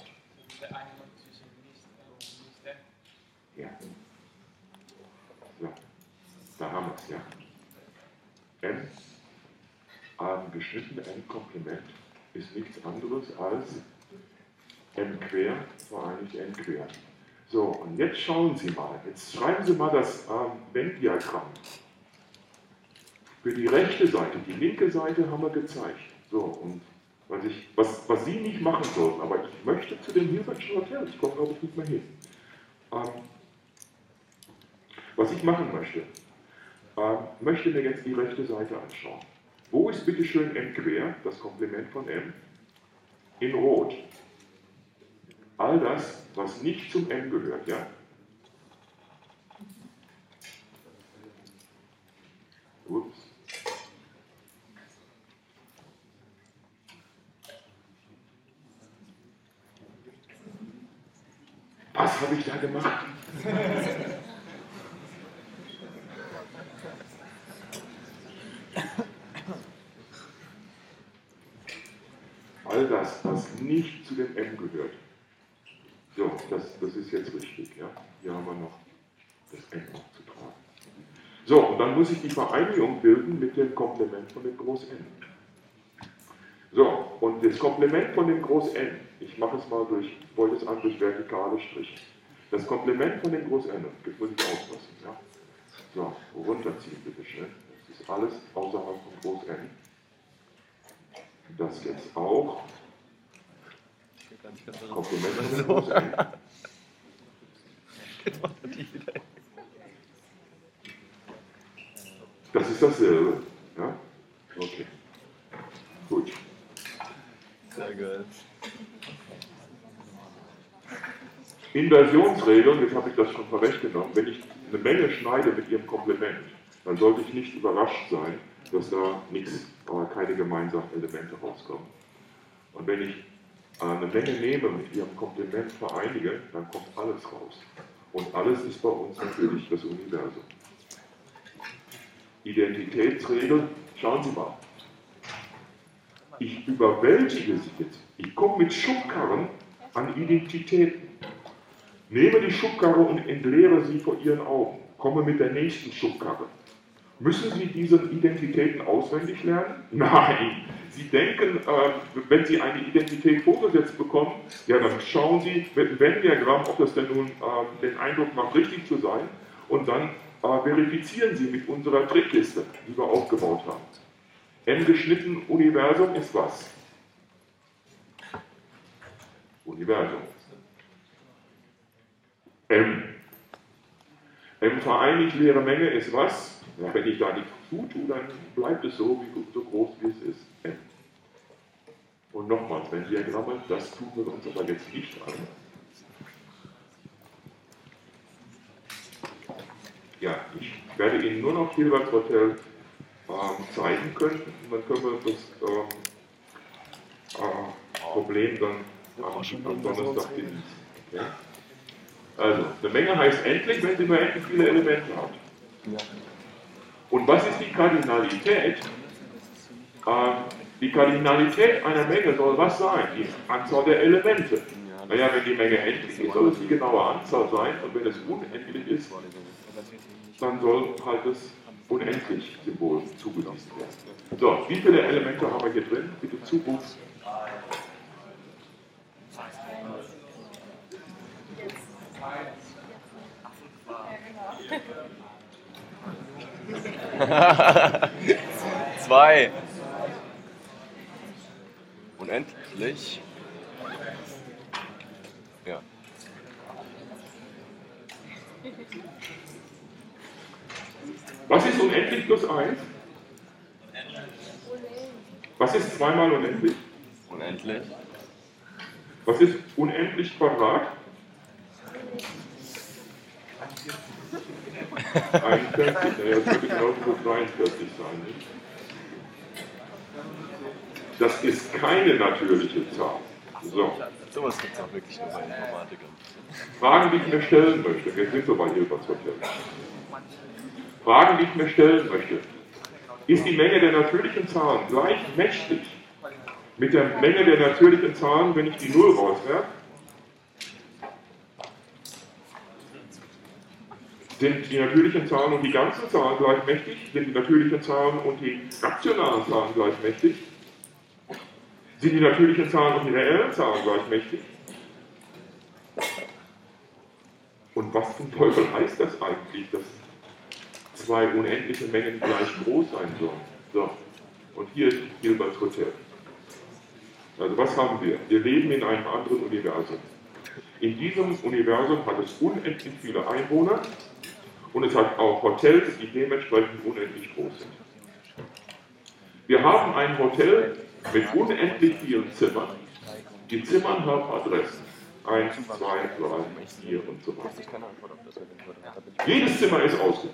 Ja. So, da haben wir es, ja. N geschnitten, N Komplement ist nichts anderes als N quer vereinigt N quer. So, und jetzt schauen Sie mal, jetzt schreiben Sie mal das Venn-Diagramm. Für die rechte Seite, die linke Seite haben wir gezeigt. So, und was Sie nicht machen sollten, aber ich möchte zu dem Hilbertschen Hotel, ich komme glaube ich nicht mehr hin. Was ich machen möchte, möchte mir jetzt die rechte Seite anschauen. Wo ist bitte schön M quer, das Komplement von M? In Rot. All das, was nicht zum M gehört, ja? Ups. Was habe ich da gemacht? All das, was nicht zu dem M gehört. So, das ist jetzt richtig. Ja? Hier haben wir noch das M noch zu tragen. So, und dann muss ich die Vereinigung bilden mit dem Komplement von dem Groß N. So, und das Komplement von dem Groß N, ich mache es mal wollte es an durch vertikale Striche. Das Komplement von dem Groß N, das muss ich auslassen. Ja? So, runterziehen bitte schön. Das ist alles außerhalb von Groß N. Das jetzt auch. Komplement von dem Groß N. Das ist dasselbe. Ja? Okay. Gut. Sehr geil. Inversionsregeln, jetzt habe ich das schon vorweggenommen, wenn ich eine Menge schneide mit ihrem Komplement, dann sollte ich nicht überrascht sein, dass da keine gemeinsamen Elemente rauskommen. Und wenn ich eine Menge nehme, mit ihrem Komplement vereinige, dann kommt alles raus. Und alles ist bei uns natürlich das Universum. Identitätsregel, schauen Sie mal. Ich überwältige Sie jetzt. Ich komme mit Schubkarren an Identitäten. Nehme die Schubkarre und entleere sie vor Ihren Augen. Komme mit der nächsten Schubkarre. Müssen Sie diese Identitäten auswendig lernen? Nein. Sie denken, wenn Sie eine Identität vorgesetzt bekommen, ja, dann schauen Sie mit dem Venn-Diagramm, ob das denn nun den Eindruck macht, richtig zu sein. Und dann verifizieren Sie mit unserer Trickliste, die wir aufgebaut haben. M geschnitten Universum ist was? Universum. M. M vereinigt leere Menge ist was? Ja, wenn ich da nichts tue, dann bleibt es so groß wie es ist. M. Und nochmals, wenn Diagramme, das tun wir uns aber jetzt nicht an. Ja, ich werde Ihnen nur noch Hilberts Hotel zeigen können und dann können wir das Problem dann am Donnerstag genießen. Okay? Also, eine Menge heißt endlich, wenn Sie nur endlich viele Elemente haben. Und was ist die Kardinalität? Die Kardinalität einer Menge soll was sein? Die Anzahl der Elemente. Naja, wenn die Menge endlich ist, soll es die genaue Anzahl sein. Und wenn es unendlich ist, dann soll halt das Unendlich-Symbol zugewiesen werden. So, wie viele Elemente haben wir hier drin? Bitte zurufen. 2. Unendlich. Ja. Was ist unendlich plus 1? Was ist 2 mal unendlich? Unendlich. Was ist unendlich Quadrat? 41, naja, das würde genauso gut 43 sein. Nicht? Das ist keine natürliche Zahl. So. Sowas gibt es auch wirklich nur bei Informatikern. Fragen, die ich mir stellen möchte. Wir sind so bei Hilberts Hotel. Fragen, die ich mir stellen möchte. Ist die Menge der natürlichen Zahlen gleichmächtig mit der Menge der natürlichen Zahlen, wenn ich die 0 rauswerfe? Sind die natürlichen Zahlen und die ganzen Zahlen gleichmächtig? Sind die natürlichen Zahlen und die rationalen Zahlen gleichmächtig? Sind die natürlichen Zahlen und die reellen Zahlen gleichmächtig? Und was zum Teufel heißt das eigentlich, dass zwei unendliche Mengen gleich groß sein sollen? So, und hier ist Hilberts Hotel. Also was haben wir? Wir leben in einem anderen Universum. In diesem Universum hat es unendlich viele Einwohner und es hat auch Hotels, die dementsprechend unendlich groß sind. Wir haben ein Hotel mit unendlich vielen Zimmern. Die Zimmern haben Adressen. 1, 2, 3, 4 und so weiter. Jedes Zimmer ist ausgebucht.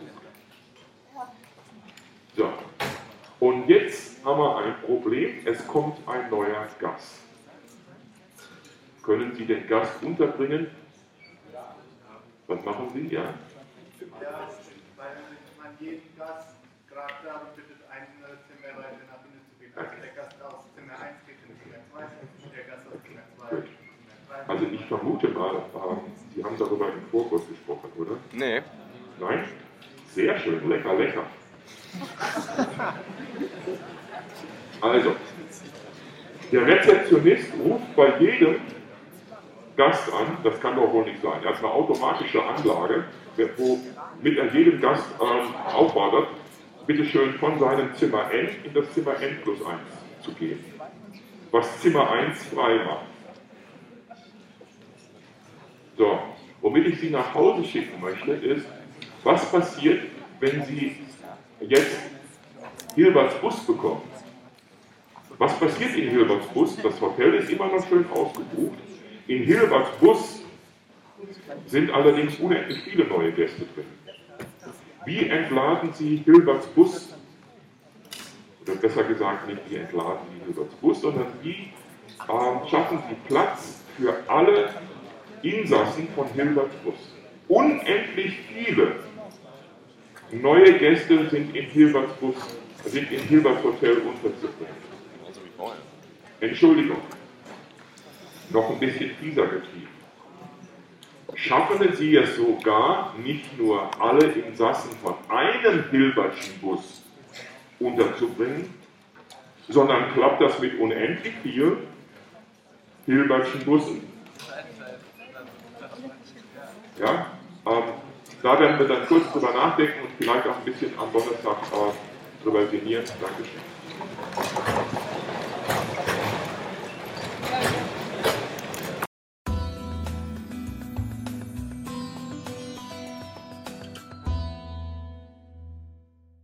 So. Und jetzt haben wir ein Problem. Es kommt ein neuer Gast. Können Sie den Gast unterbringen? Was machen Sie? Ja? Ja, weil man jeden Gast gerade darum bittet, ein Zimmer weiter nach innen zu gehen. Also der Gast aus Zimmer 1 geht in Zimmer 2 und der Gast aus Zimmer 2 Gut. in Zimmer 3. Also ich vermute mal, Sie haben darüber im Vorkurs gesprochen, oder? Nee. Nein? Sehr schön, lecker, lecker. Also, der Rezeptionist ruft bei jedem Gast an, das kann doch wohl nicht sein, er hat eine automatische Anlage, womit er jedem Gast auffordert, bitteschön von seinem Zimmer N in das Zimmer N plus 1 zu gehen, was Zimmer 1 frei macht. So, womit ich Sie nach Hause schicken möchte, ist, was passiert, wenn Sie jetzt Hilberts Bus bekommen? Was passiert in Hilberts Bus? Das Hotel ist immer noch schön ausgebucht. In Hilberts Bus sind allerdings unendlich viele neue Gäste drin. Wie entladen Sie Hilberts Bus? Oder besser gesagt, nicht wie entladen Sie Hilberts Bus, sondern wie schaffen Sie Platz für alle Insassen von Hilberts Bus? Unendlich viele neue Gäste sind in Hilberts Bus, sind in Hilberts Hotel unterzubringen. Entschuldigung, noch ein bisschen fieser getrieben. Schaffen Sie es sogar, nicht nur alle Insassen von einem Hilbertschen Bus unterzubringen, sondern klappt das mit unendlich vielen Hilbertschen Bussen. Ja, da werden wir dann kurz drüber nachdenken und vielleicht auch ein bisschen am Donnerstag drüber sinnieren. Dankeschön.